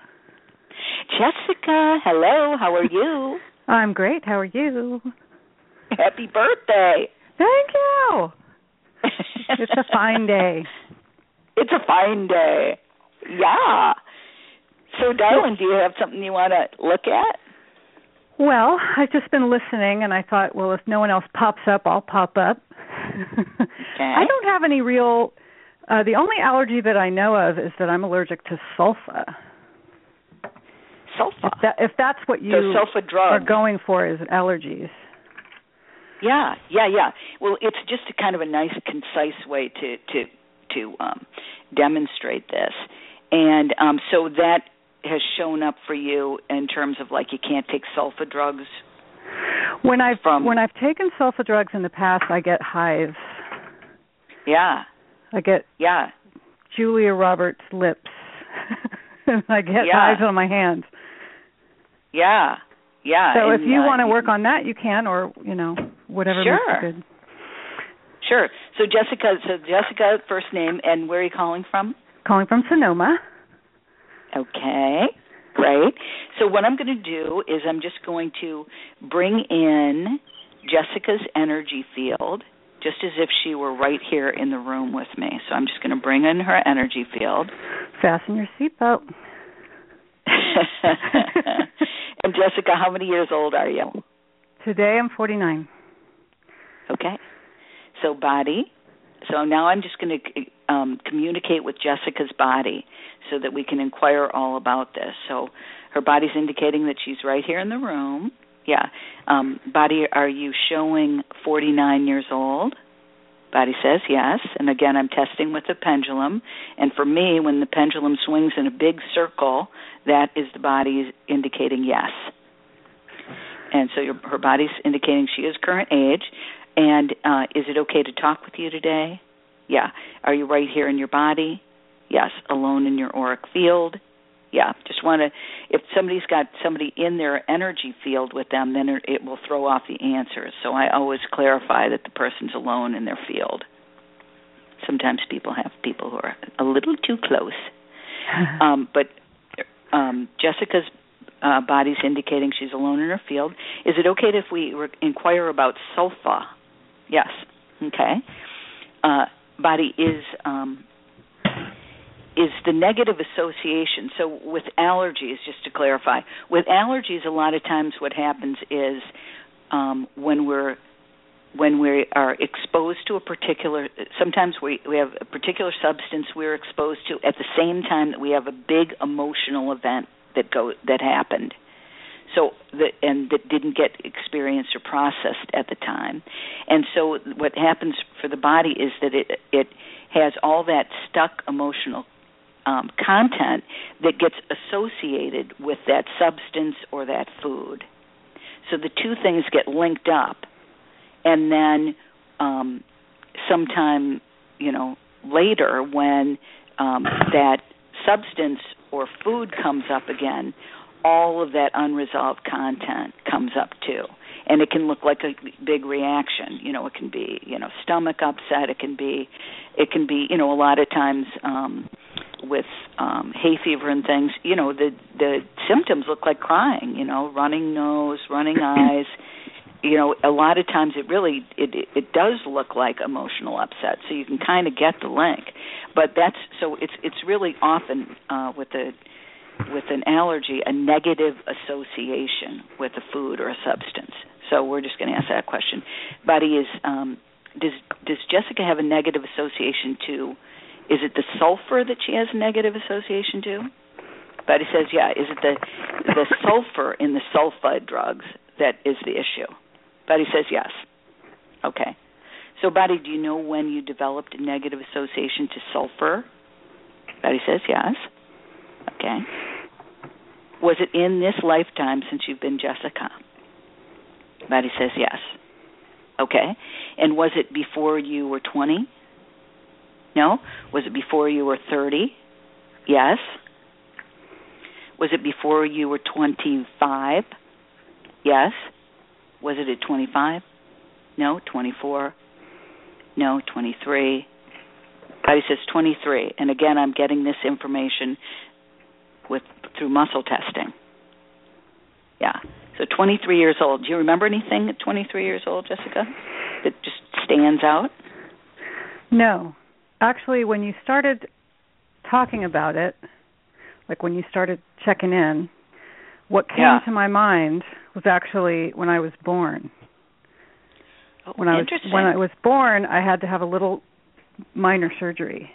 Jessica, hello, how are you? I'm great. How are you? Happy birthday. Thank you. It's a fine day. It's a fine day. Yeah. So, darling, do you have something you want to look at? Well, I've just been listening, and I thought, well, if no one else pops up, I'll pop up. Okay. I don't have any real, uh, the only allergy that I know of is that I'm allergic to sulfa. Sulfa? If, that, if that's what you so sulfa drugs. are going for is allergies. Yeah, yeah, yeah. Well, it's just a kind of a nice, concise way to to, to um, demonstrate this. And um, so that has shown up for you in terms of, like, you can't take sulfa drugs? When I've, from, when I've taken sulfa drugs in the past, I get hives. Yeah. I get yeah. Julia Roberts lips. I get yeah. hives on my hands. Yeah, yeah. So and, if you uh, want to work on that, you can, or, you know, whatever sure. makes you good. Sure. So Jessica, so Jessica, first name, and where are you calling from? Calling from Sonoma. Okay, great. So what I'm going to do is I'm just going to bring in Jessica's energy field, just as if she were right here in the room with me. So I'm just going to bring in her energy field. Fasten your seatbelt. And Jessica, how many years old are you? Today I'm forty-nine. Okay. So body. So now I'm just going to um, communicate with Jessica's body so that we can inquire all about this. So her body's indicating that she's right here in the room. Yeah. Um, body, are you showing forty-nine years old? Body says yes. And again, I'm testing with the pendulum. And for me, when the pendulum swings in a big circle, that is the body indicating yes. And so your, her body's indicating she is current age. And uh, is it okay to talk with you today? Yeah. Are you right here in your body? Yes. Alone in your auric field? Yeah. Just want to, if somebody's got somebody in their energy field with them, then it will throw off the answers. So I always clarify that the person's alone in their field. Sometimes people have people who are a little too close. um, but um, Jessica's uh, body's indicating she's alone in her field. Is it okay if we re- inquire about sulfa? Yes. Okay. Uh, body is um, is the negative association. So with allergies, just to clarify, with allergies, a lot of times what happens is um, when we're when we are exposed to a particular, sometimes we, we have a particular substance we're exposed to at the same time that we have a big emotional event that go that happened. So the, and that didn't get experienced or processed at the time. And so what happens for the body is that it it has all that stuck emotional um, content that gets associated with that substance or that food. So the two things get linked up, and then um, sometime, you know, later when um, that substance or food comes up again, all of that unresolved content comes up too. And it can look like a big reaction. You know, it can be, you know, stomach upset. It can be, it can be, you know, a lot of times um, with um, hay fever and things, you know, the the symptoms look like crying, you know, running nose, running eyes. You know, a lot of times it really, it it does look like emotional upset. So you can kind of get the link. But that's, so it's it's really often uh, with the with an allergy, a negative association with a food or a substance. So we're just going to ask that question. Buddy, is um, does does Jessica have a negative association to Is it the sulfur that she has a negative association to? Buddy says, yeah. Is it the the sulfur in the sulfide drugs that is the issue? Buddy says, yes. Okay. So, Buddy, do you know when you developed a negative association to sulfur? Buddy says, yes. Okay. Was it in this lifetime since you've been Jessica? Buddy says, yes. Okay. And was it before you were twenty? No. Was it before you were thirty? Yes. Was it before you were twenty-five? Yes. Was it at twenty-five? No. twenty-four? No. twenty-three? Buddy says twenty-three. And again, I'm getting this information with through muscle testing. Yeah. So twenty-three years old. Do you remember anything at twenty-three years old, Jessica, that just stands out? No. Actually, when you started talking about it, like when you started checking in, what came yeah. to my mind was actually when I was born. Oh, when I was interesting. when I was born, I had to have a little minor surgery.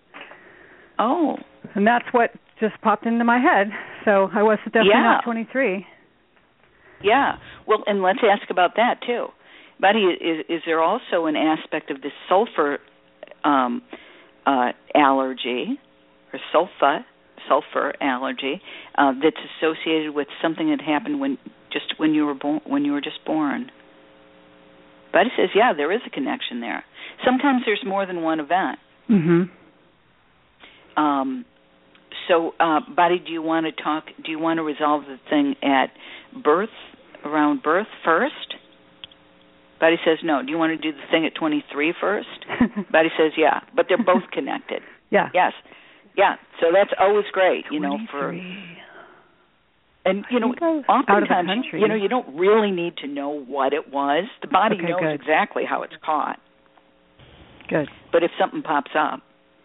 Oh. And that's what just popped into my head. So I was definitely yeah. not twenty-three. Yeah. Well, and let's ask about that too. Buddy, is, is there also an aspect of this sulfur um, uh, allergy or sulfa, sulfur allergy uh, that's associated with something that happened when just when you were born, when you were just born? Buddy says, yeah, there is a connection there. Sometimes there's more than one event. Mm-hmm. Um, so, uh, Buddy, do you want to talk? Do you want to resolve the thing at birth, around birth first? Buddy says no. Do you want to do the thing at twenty-three first? Buddy says yeah, but they're both connected. Yeah. Yes. Yeah. So that's always great, you know, for. And you know, oftentimes, you know, you don't really need to know what it was. The body okay, knows good. exactly how it's caught. Good. But if something pops up.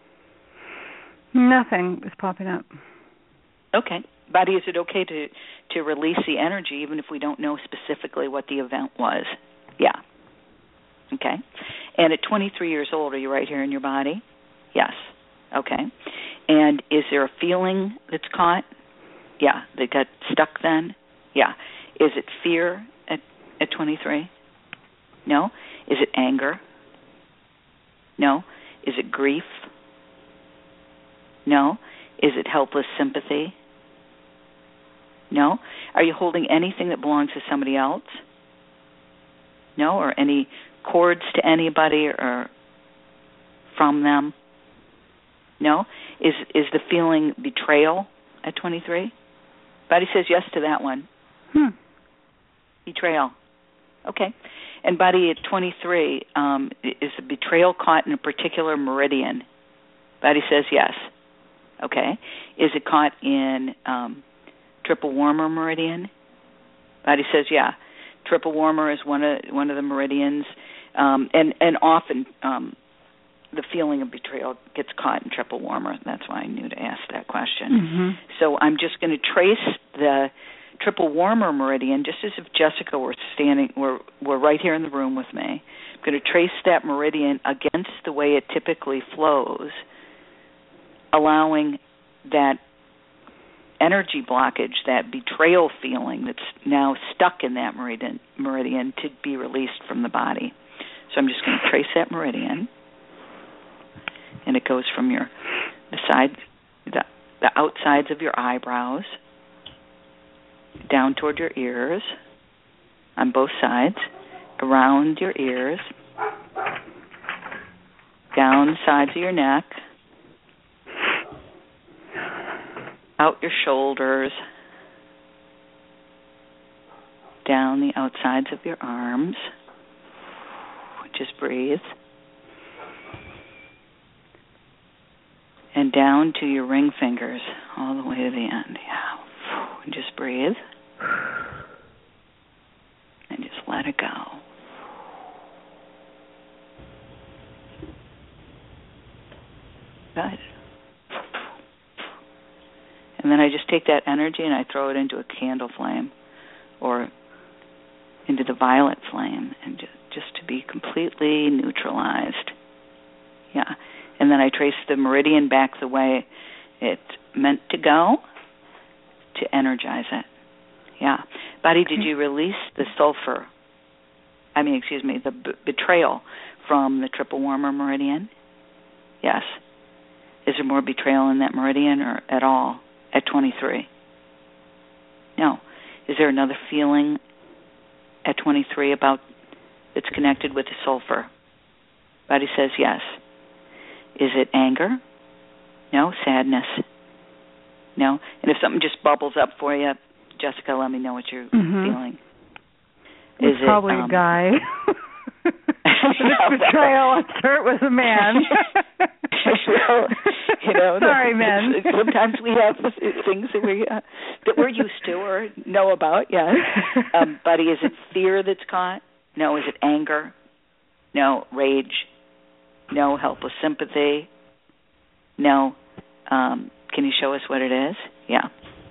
Nothing is popping up. Okay. Buddy, is it okay to, to release the energy even if we don't know specifically what the event was? Yeah. Okay. And at twenty-three years old, are you right here in your body? Yes. Okay. And is there a feeling that's caught? Yeah. That got stuck then? Yeah. Is it fear at, at twenty-three? No. Is it anger? No. Is it grief? No. Is it helpless sympathy? No. Are you holding anything that belongs to somebody else? No. Or any cords to anybody or from them? No. Is is the feeling betrayal at twenty-three? Buddy says yes to that one. Hmm. Betrayal. Okay. And Buddy, at twenty-three, um, is the betrayal caught in a particular meridian? Buddy says yes. Okay. Is it caught in um, triple warmer meridian? Buddy says yeah. Triple warmer is one of one of the meridians, um, and and often um, the feeling of betrayal gets caught in triple warmer. That's why I knew to ask that question. Mm-hmm. So I'm just going to trace the triple warmer meridian, just as if Jessica were standing, were were right here in the room with me. I'm going to trace that meridian against the way it typically flows, allowing that energy blockage, that betrayal feeling that's now stuck in that meridian, meridian to be released from the body. So I'm just going to trace that meridian, and it goes from your the side, the, the outsides of your eyebrows, down toward your ears, on both sides, around your ears, down the sides of your neck, out your shoulders, down the outsides of your arms. Just breathe. And down to your ring fingers, all the way to the end. Yeah. And just breathe. And just let it go. Good. And then I just take that energy and I throw it into a candle flame or into the violet flame, and just, just to be completely neutralized. Yeah. And then I trace the meridian back the way it's meant to go to energize it. Yeah. Body, okay. Did you release the sulfur? I mean, excuse me, the b- betrayal from the triple warmer meridian? Yes. Is there more betrayal in that meridian or at all at twenty-three? No. Is there another feeling at twenty-three about that's connected with the sulfur? Body says yes. Is it anger? No. Sadness? No. And if something just bubbles up for you, Jessica, let me know what you're mm-hmm. feeling. Is it's it probably um, a guy? If it's betrayal, I'm sure it was a man. well, you know, sorry, men. Sometimes we have things that we uh, that we're used to or know about. Yes, um, buddy. Is it fear that's caught? No. Is it anger? No. Rage? No. Helpless sympathy? No. Um, can you show us what it is? Yeah.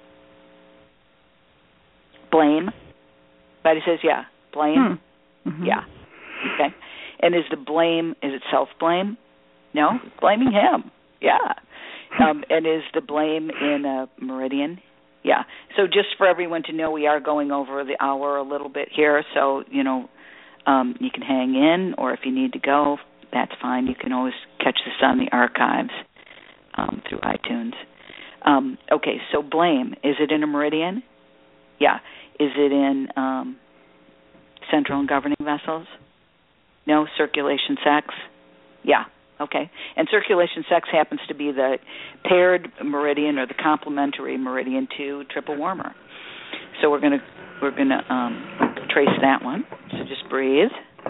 Blame? Buddy says, yeah. Blame? Hmm. Mm-hmm. Yeah. Okay. And is the blame, is it self-blame? No? Blaming him. Yeah. Um, and is the blame in a meridian? Yeah. So just for everyone to know, we are going over the hour a little bit here, so, you know, um, you can hang in, or if you need to go, that's fine. You can always catch this on the archives um, through iTunes. Um, okay, so blame, is it in a meridian? Yeah. Is it in um, central and governing vessels? No. Circulation sex? Yeah. Okay. And circulation sex happens to be the paired meridian or the complementary meridian to triple warmer. So we're gonna we're gonna um, trace that one. So just breathe.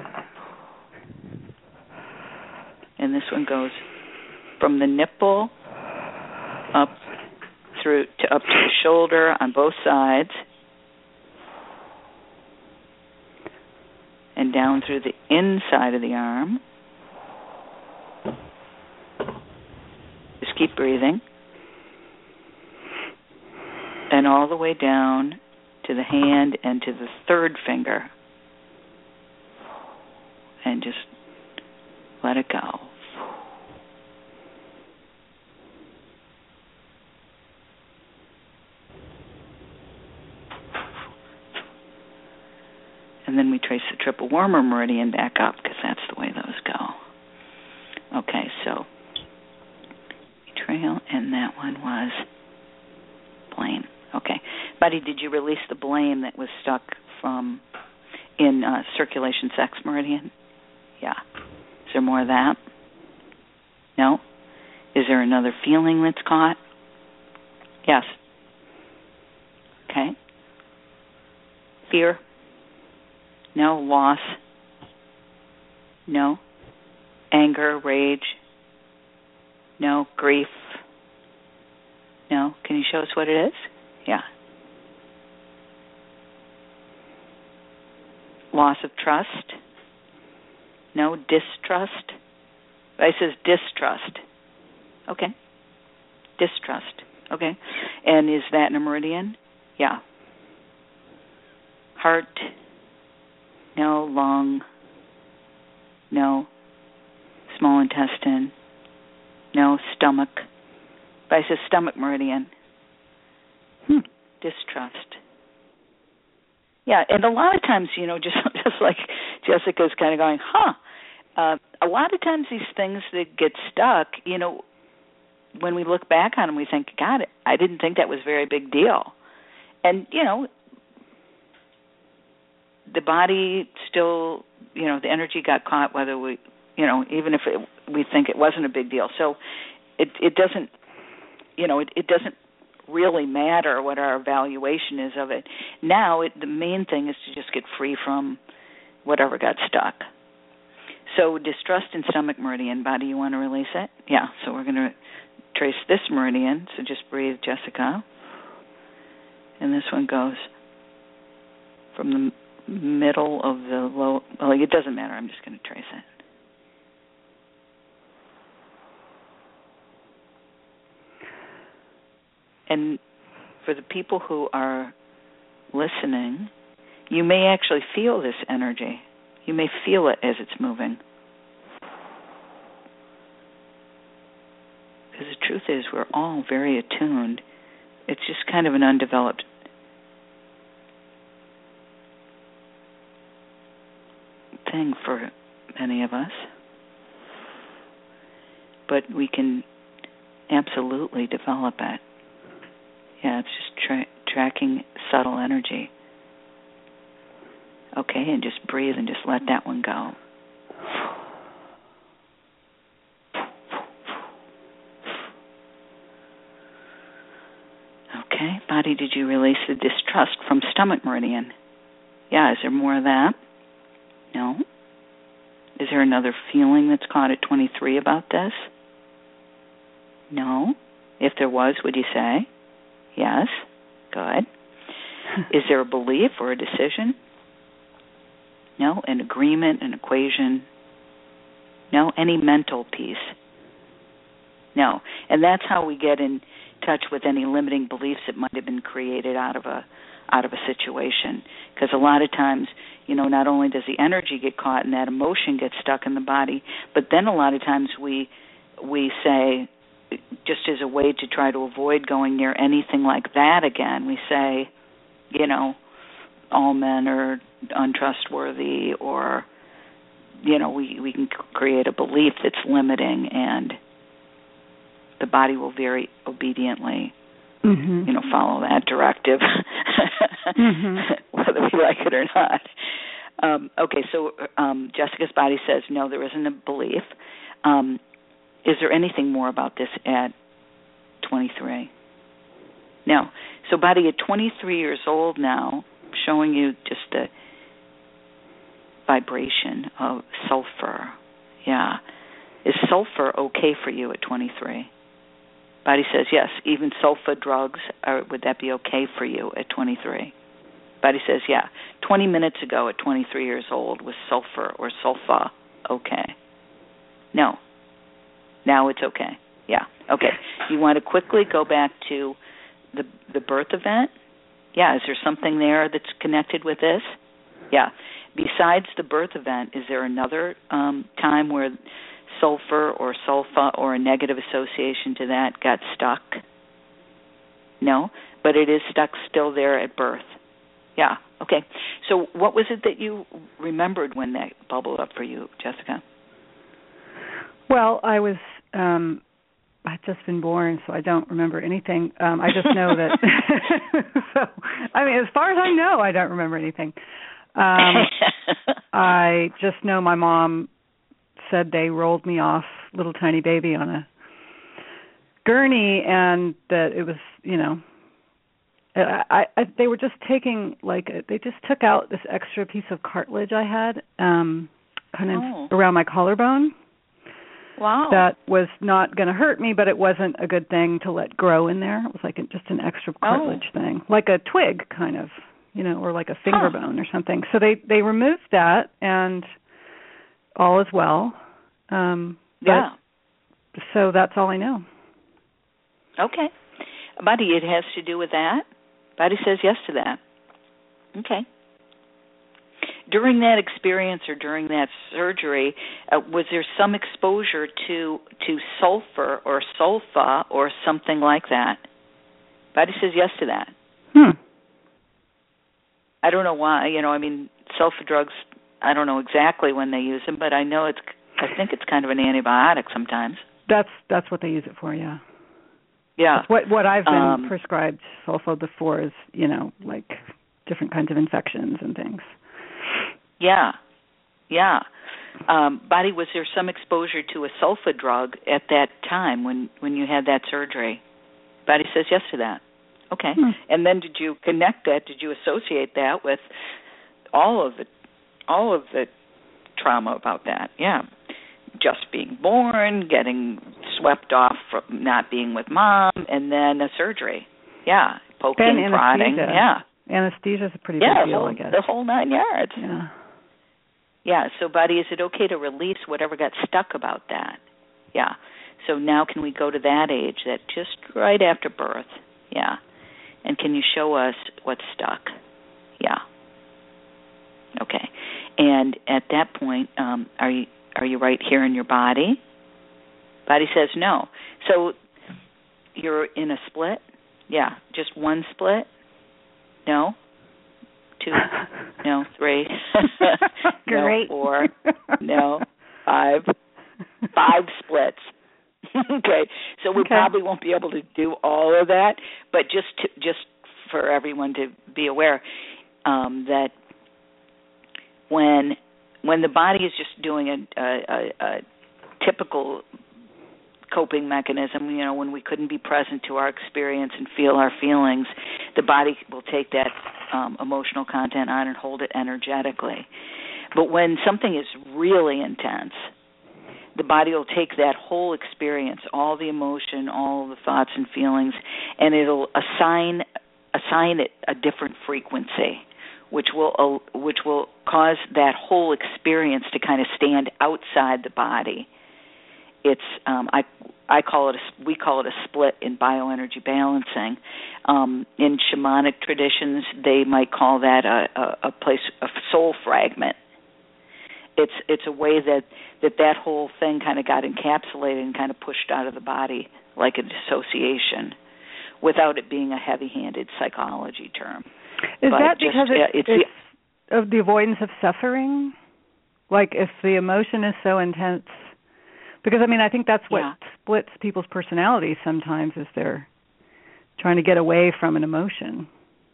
And this one goes from the nipple up through to up to the shoulder on both sides. And down through the inside of the arm. Just keep breathing. And all the way down to the hand and to the third finger. And just let it go. And then we trace the triple warmer meridian back up because that's the way those go. Okay, so betrayal, and that one was blame. Okay. Buddy, did you release the blame that was stuck from in uh, circulation sex meridian? Yeah. Is there more of that? No? Is there another feeling that's caught? Yes. Okay. Fear? No. Loss? No. Anger, rage? No. Grief? No. Can you show us what it is? Yeah. Loss of trust? No. Distrust? It says distrust. Okay. Distrust. Okay. And is that in a meridian? Yeah. Heart? No. Lung? No. Small intestine? No. Stomach? But I said stomach meridian. Hmm. Distrust. Yeah, and a lot of times, you know, just just like Jessica's kind of going, huh, uh, a lot of times these things that get stuck, you know, when we look back on them, we think, God, I didn't think that was a very big deal. And, you know, the body still, you know, the energy got caught whether we, you know, even if it, we think it wasn't a big deal. So it it doesn't, you know, it, it doesn't really matter what our evaluation is of it. Now, it, the main thing is to just get free from whatever got stuck. So distrust in stomach meridian. Body, you want to release it? Yeah, so we're going to trace this meridian. So just breathe, Jessica. And this one goes from the middle of the low, well, it doesn't matter. I'm just going to trace it. And for the people who are listening, you may actually feel this energy. You may feel it as it's moving. truth is we're all very attuned. It's just kind of an undeveloped thing for many of us. But we can absolutely develop it. Yeah, it's just tra- tracking subtle energy. Okay, and just breathe and just let that one go. Okay, body, did you release the distrust from stomach meridian? Yeah, is there more of that? No. Is there another feeling that's caught at twenty-three about this? No. If there was, would you say? Yes. Good. Is there a belief or a decision? No. An agreement, an equation? No. Any mental piece? No. And that's how we get in touch with any limiting beliefs that might have been created out of a out of a situation. Because a lot of times, you know, not only does the energy get caught and that emotion gets stuck in the body, but then a lot of times we we say, just as a way to try to avoid going near anything like that again, we say, you know, all men are untrustworthy, or, you know, we, we can create a belief that's limiting, and the body will very obediently, mm-hmm. you know, follow that directive, mm-hmm. whether we like it or not. Um, okay, so um, Jessica's body says, no, there isn't a belief. Um, is there anything more about this at twenty-three? No. So body at twenty-three years old now, showing you just the vibration of sulfur. Yeah. Is sulfur okay for you at twenty-three? Body says, yes, even sulfa drugs, are, would that be okay for you at twenty-three? Body says, yeah. twenty minutes ago at twenty-three years old, was sulfur or sulfa okay? No. Now it's okay. Yeah. Okay. You want to quickly go back to the the birth event? Yeah. Is there something there that's connected with this? Yeah. Besides the birth event, is there another um, time where sulfur or sulfa or a negative association to that got stuck? No, but it is stuck still there at birth. Yeah, okay. So what was it that you remembered when that bubbled up for you, Jessica? Well, I was, um, I'd just been born, so I don't remember anything. Um, I just know that, so, I mean, as far as I know, I don't remember anything. Um, I just know my mom said they rolled me off, little tiny baby, on a gurney, and that it was, you know, I, I they were just taking, like, they just took out this extra piece of cartilage I had, um, kind of oh. around my collarbone. Wow. That was not going to hurt me, but it wasn't a good thing to let grow in there. It was like a, just an extra cartilage oh. thing, like a twig, kind of, you know, or like a finger huh. bone or something. So they, they removed that, and all is well. Um, yeah. So that's all I know. Okay. Buddy, it has to do with that? Buddy says yes to that. Okay. During that experience or during that surgery, uh, was there some exposure to to sulfur or sulfa or something like that? Buddy says yes to that. Hmm. I don't know why. You know, I mean, sulfa drugs, I don't know exactly when they use them, but I know it's, I think it's kind of an antibiotic sometimes. That's that's what they use it for, yeah. Yeah. That's what what I've been um, prescribed sulfa before is, you know, like different kinds of infections and things. Yeah, yeah. Um, Body, was there some exposure to a sulfa drug at that time when, when you had that surgery? Body says yes to that. Okay. Hmm. And then did you connect that, did you associate that with all of the all of the trauma about that? Yeah. Just being born, getting swept off from not being with mom, and then a surgery. Yeah. Poking, and prodding. Yeah. Anesthesia is a pretty yeah, big deal, whole, I guess. The whole nine yards. Yeah. Yeah, so, Buddy, is it okay to release whatever got stuck about that? Yeah. So now can we go to that age, that just right after birth? Yeah. And can you show us what's stuck? Yeah. Okay. And at that point, um, are you are you right here in your body? Body says no. So you're in a split? Yeah, just one split? No? Two? No, three? Great. No, four? No, five? Five splits. Okay, so we okay. probably won't be able to do all of that, but just to, just for everyone to be aware um, that when when the body is just doing a, a, a, a typical coping mechanism, you know, when we couldn't be present to our experience and feel our feelings, the body will take that um, emotional content on and hold it energetically. But when something is really intense, the body will take that whole experience, all the emotion, all the thoughts and feelings, and it'll assign assign it a different frequency, which will uh, which will cause that whole experience to kind of stand outside the body. It's um, I I call it a, we call it a split in bioenergy balancing. Um, in shamanic traditions, they might call that a, a, a place a soul fragment. It's it's a way that, that that whole thing kind of got encapsulated and kind of pushed out of the body like a dissociation, without it being a heavy-handed psychology term. Is but that just, because it's, it's, it's the, of the avoidance of suffering? Like if the emotion is so intense? Because, I mean, I think that's what yeah. splits people's personalities sometimes, is they're trying to get away from an emotion.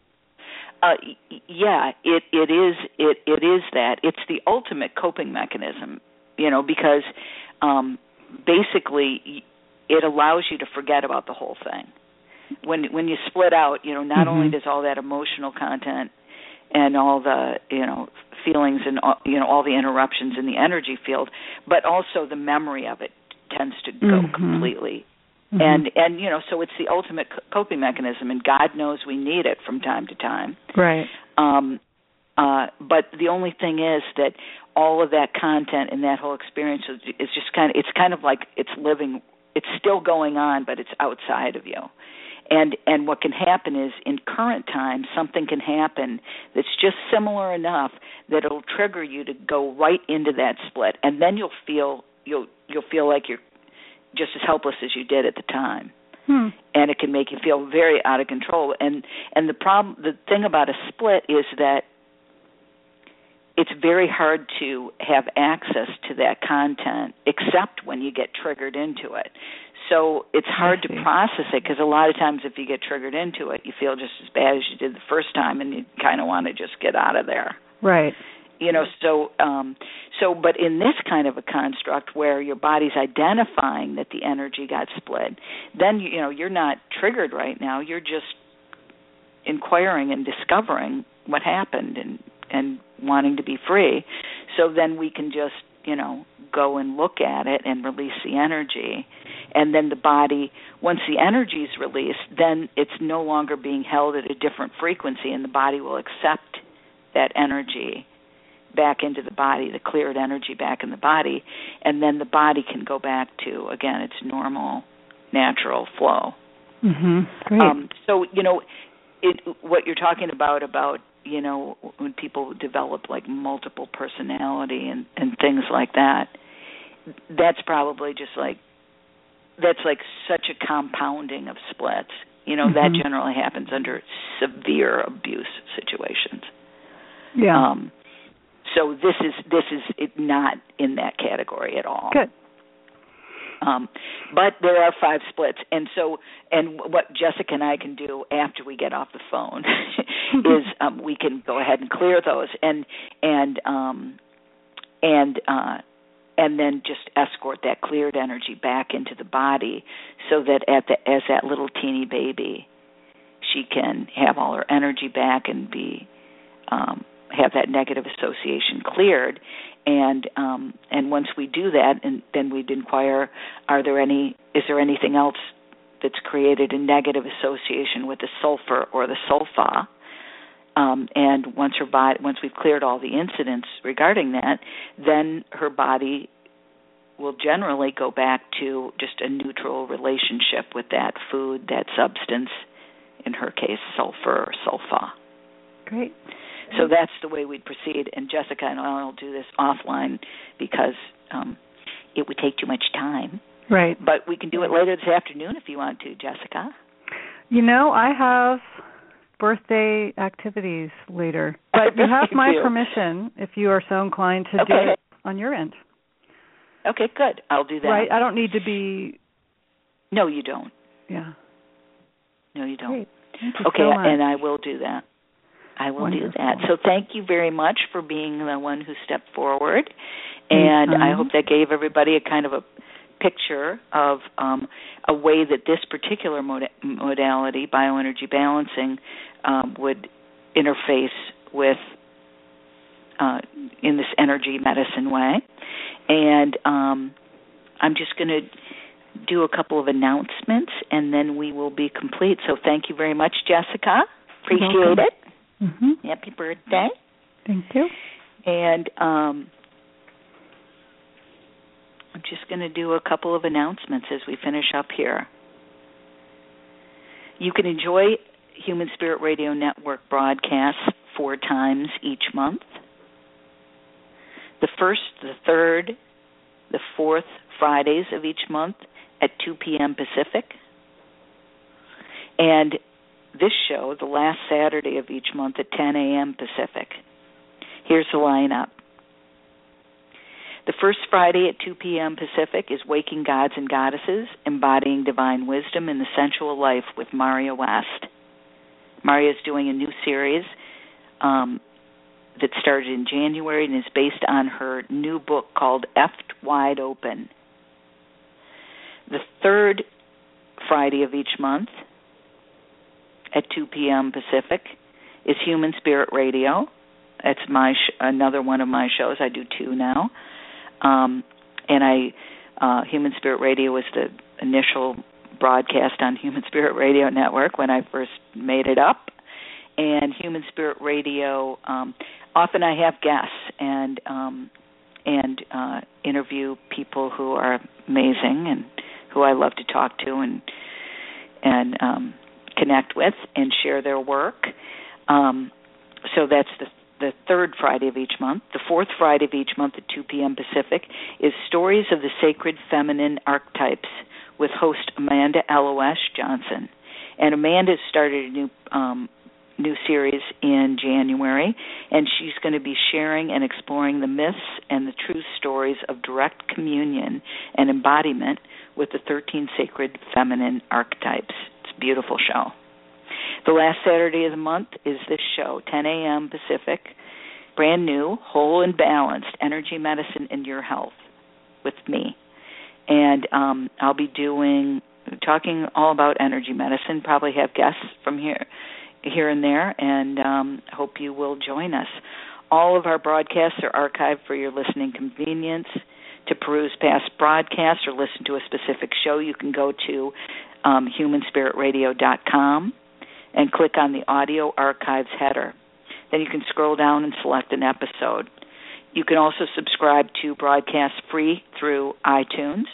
Uh, yeah, it it is it it is that. It's the ultimate coping mechanism, you know, because um, basically it allows you to forget about the whole thing. When when you split out, you know, not mm-hmm. only does all that emotional content and all the, you know, feelings and all, you know, all the interruptions in the energy field, but also the memory of it tends to go mm-hmm. completely. Mm-hmm. And, and you know, so it's the ultimate coping mechanism, and God knows we need it from time to time. Right. Um, uh, but the only thing is that all of that content and that whole experience is, is just kind of, it's kind of like it's living, it's still going on, but it's outside of you. And and what can happen is, in current time, something can happen that's just similar enough that it'll trigger you to go right into that split, and then you'll feel you'll you'll feel like you're just as helpless as you did at the time. Hmm. And it can make you feel very out of control. And and the problem, the thing about a split is that it's very hard to have access to that content except when you get triggered into it. So it's hard to process it, because a lot of times if you get triggered into it, you feel just as bad as you did the first time, and you kind of want to just get out of there. Right. You know, so um, so, but in this kind of a construct where your body's identifying that the energy got split, then you know you're not triggered right now. You're just inquiring and discovering what happened and and wanting to be free. So then we can just you know go and look at it and release the energy, and then the body, once the energy is released, then it's no longer being held at a different frequency, and the body will accept that energy back into the body, the cleared energy back in the body, and then the body can go back to, again, its normal, natural flow. Mm-hmm. Great. Um, so, you know, it, what you're talking about, about, you know, when people develop, like, multiple personality and, and things like that, that's probably just, like, that's, like, such a compounding of splits. You know, mm-hmm. that generally happens under severe abuse situations. Yeah. Um, So this is this is it not in that category at all. Good. Um, but there are five splits, and so and what Jessica and I can do after we get off the phone is um, we can go ahead and clear those, and and um, and uh, and then just escort that cleared energy back into the body, so that at the as that little teeny baby, she can have all her energy back and be. Um, have that negative association cleared, and um, and once we do that, and then we'd inquire, are there any, is there anything else that's created a negative association with the sulfur or the sulfa? Um, and once her body, once we've cleared all the incidents regarding that, then her body will generally go back to just a neutral relationship with that food, that substance, in her case, sulfur or sulfa. Great. So that's the way we'd proceed, and Jessica and I will do this offline because um, it would take too much time. Right. But we can do it later this afternoon if you want to, Jessica. You know, I have birthday activities later. But you have my permission if you are so inclined to okay. do it on your end. Okay, good. I'll do that. Right. I don't need to be... No, you don't. Yeah. No, you don't. Great. Thank you okay, so much. And I will do that. I will Wonderful. do that. So thank you very much for being the one who stepped forward. And mm-hmm. I hope that gave everybody a kind of a picture of um, a way that this particular mod- modality, bioenergy balancing, um, would interface with uh, in this energy medicine way. And um, I'm just going to do a couple of announcements, and then we will be complete. So thank you very much, Jessica. Appreciate it. Mm-hmm. Happy birthday. Thank you. And um, I'm just going to do a couple of announcements as we finish up here. You can enjoy Human Spirit Radio Network broadcasts four times each month. The first, the third, the fourth Fridays of each month at two p.m. Pacific. And this show, the last Saturday of each month at ten a.m. Pacific. Here's the lineup. The first Friday at two p.m. Pacific is Waking Gods and Goddesses, Embodying Divine Wisdom in the Sensual Life with Maria West. Maria is doing a new series um, that started in January and is based on her new book called Effed Wide Open. The third Friday of each month at two p.m. Pacific is Human Spirit Radio. That's my sh- another one of my shows. I do two now. Um, and I, uh, Human Spirit Radio was the initial broadcast on Human Spirit Radio Network when I first made it up. And Human Spirit Radio, um, often I have guests and um, and uh, interview people who are amazing and who I love to talk to and and um, connect with and share their work. Um, so that's the the third Friday of each month. The fourth Friday of each month at two p.m. Pacific is Stories of the Sacred Feminine Archetypes with host Amanda L O S Johnson. And Amanda started a new um, new series in January, and she's going to be sharing and exploring the myths and the true stories of direct communion and embodiment with the thirteen sacred feminine archetypes. It's a beautiful show. The last Saturday of the month is this show, ten a.m. Pacific, brand new, whole and balanced, energy medicine in your health with me. And um, I'll be doing, talking all about energy medicine, probably have guests from here here and there, and um, hope you will join us. All of our broadcasts are archived for your listening convenience. To peruse past broadcasts or listen to a specific show, you can go to um, human spirit radio dot com and click on the Audio Archives header. Then you can scroll down and select an episode. You can also subscribe to broadcasts free through iTunes,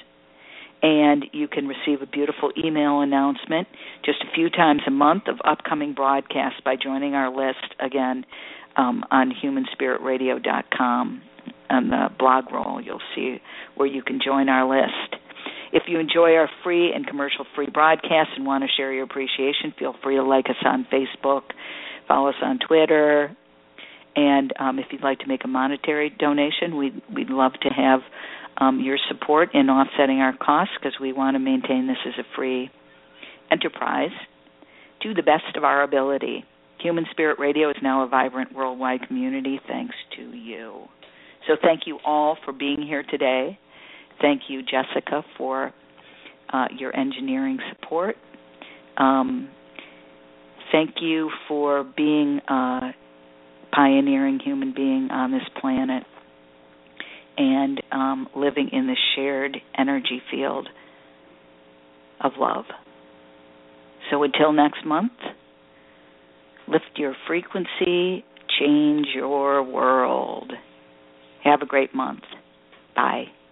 and you can receive a beautiful email announcement just a few times a month of upcoming broadcasts by joining our list, again, um, on human spirit radio dot com. On the blog roll, you'll see where you can join our list. If you enjoy our free and commercial-free broadcasts and want to share your appreciation, feel free to like us on Facebook, follow us on Twitter, and um, if you'd like to make a monetary donation, we'd, we'd love to have um, your support in offsetting our costs because we want to maintain this as a free enterprise to the best of our ability. Human Spirit Radio is now a vibrant worldwide community thanks to you. So thank you all for being here today. Thank you, Jessica, for uh, your engineering support. Um, thank you for being a pioneering human being on this planet and um, living in the shared energy field of love. So until next month, lift your frequency, change your world. Have a great month. Bye.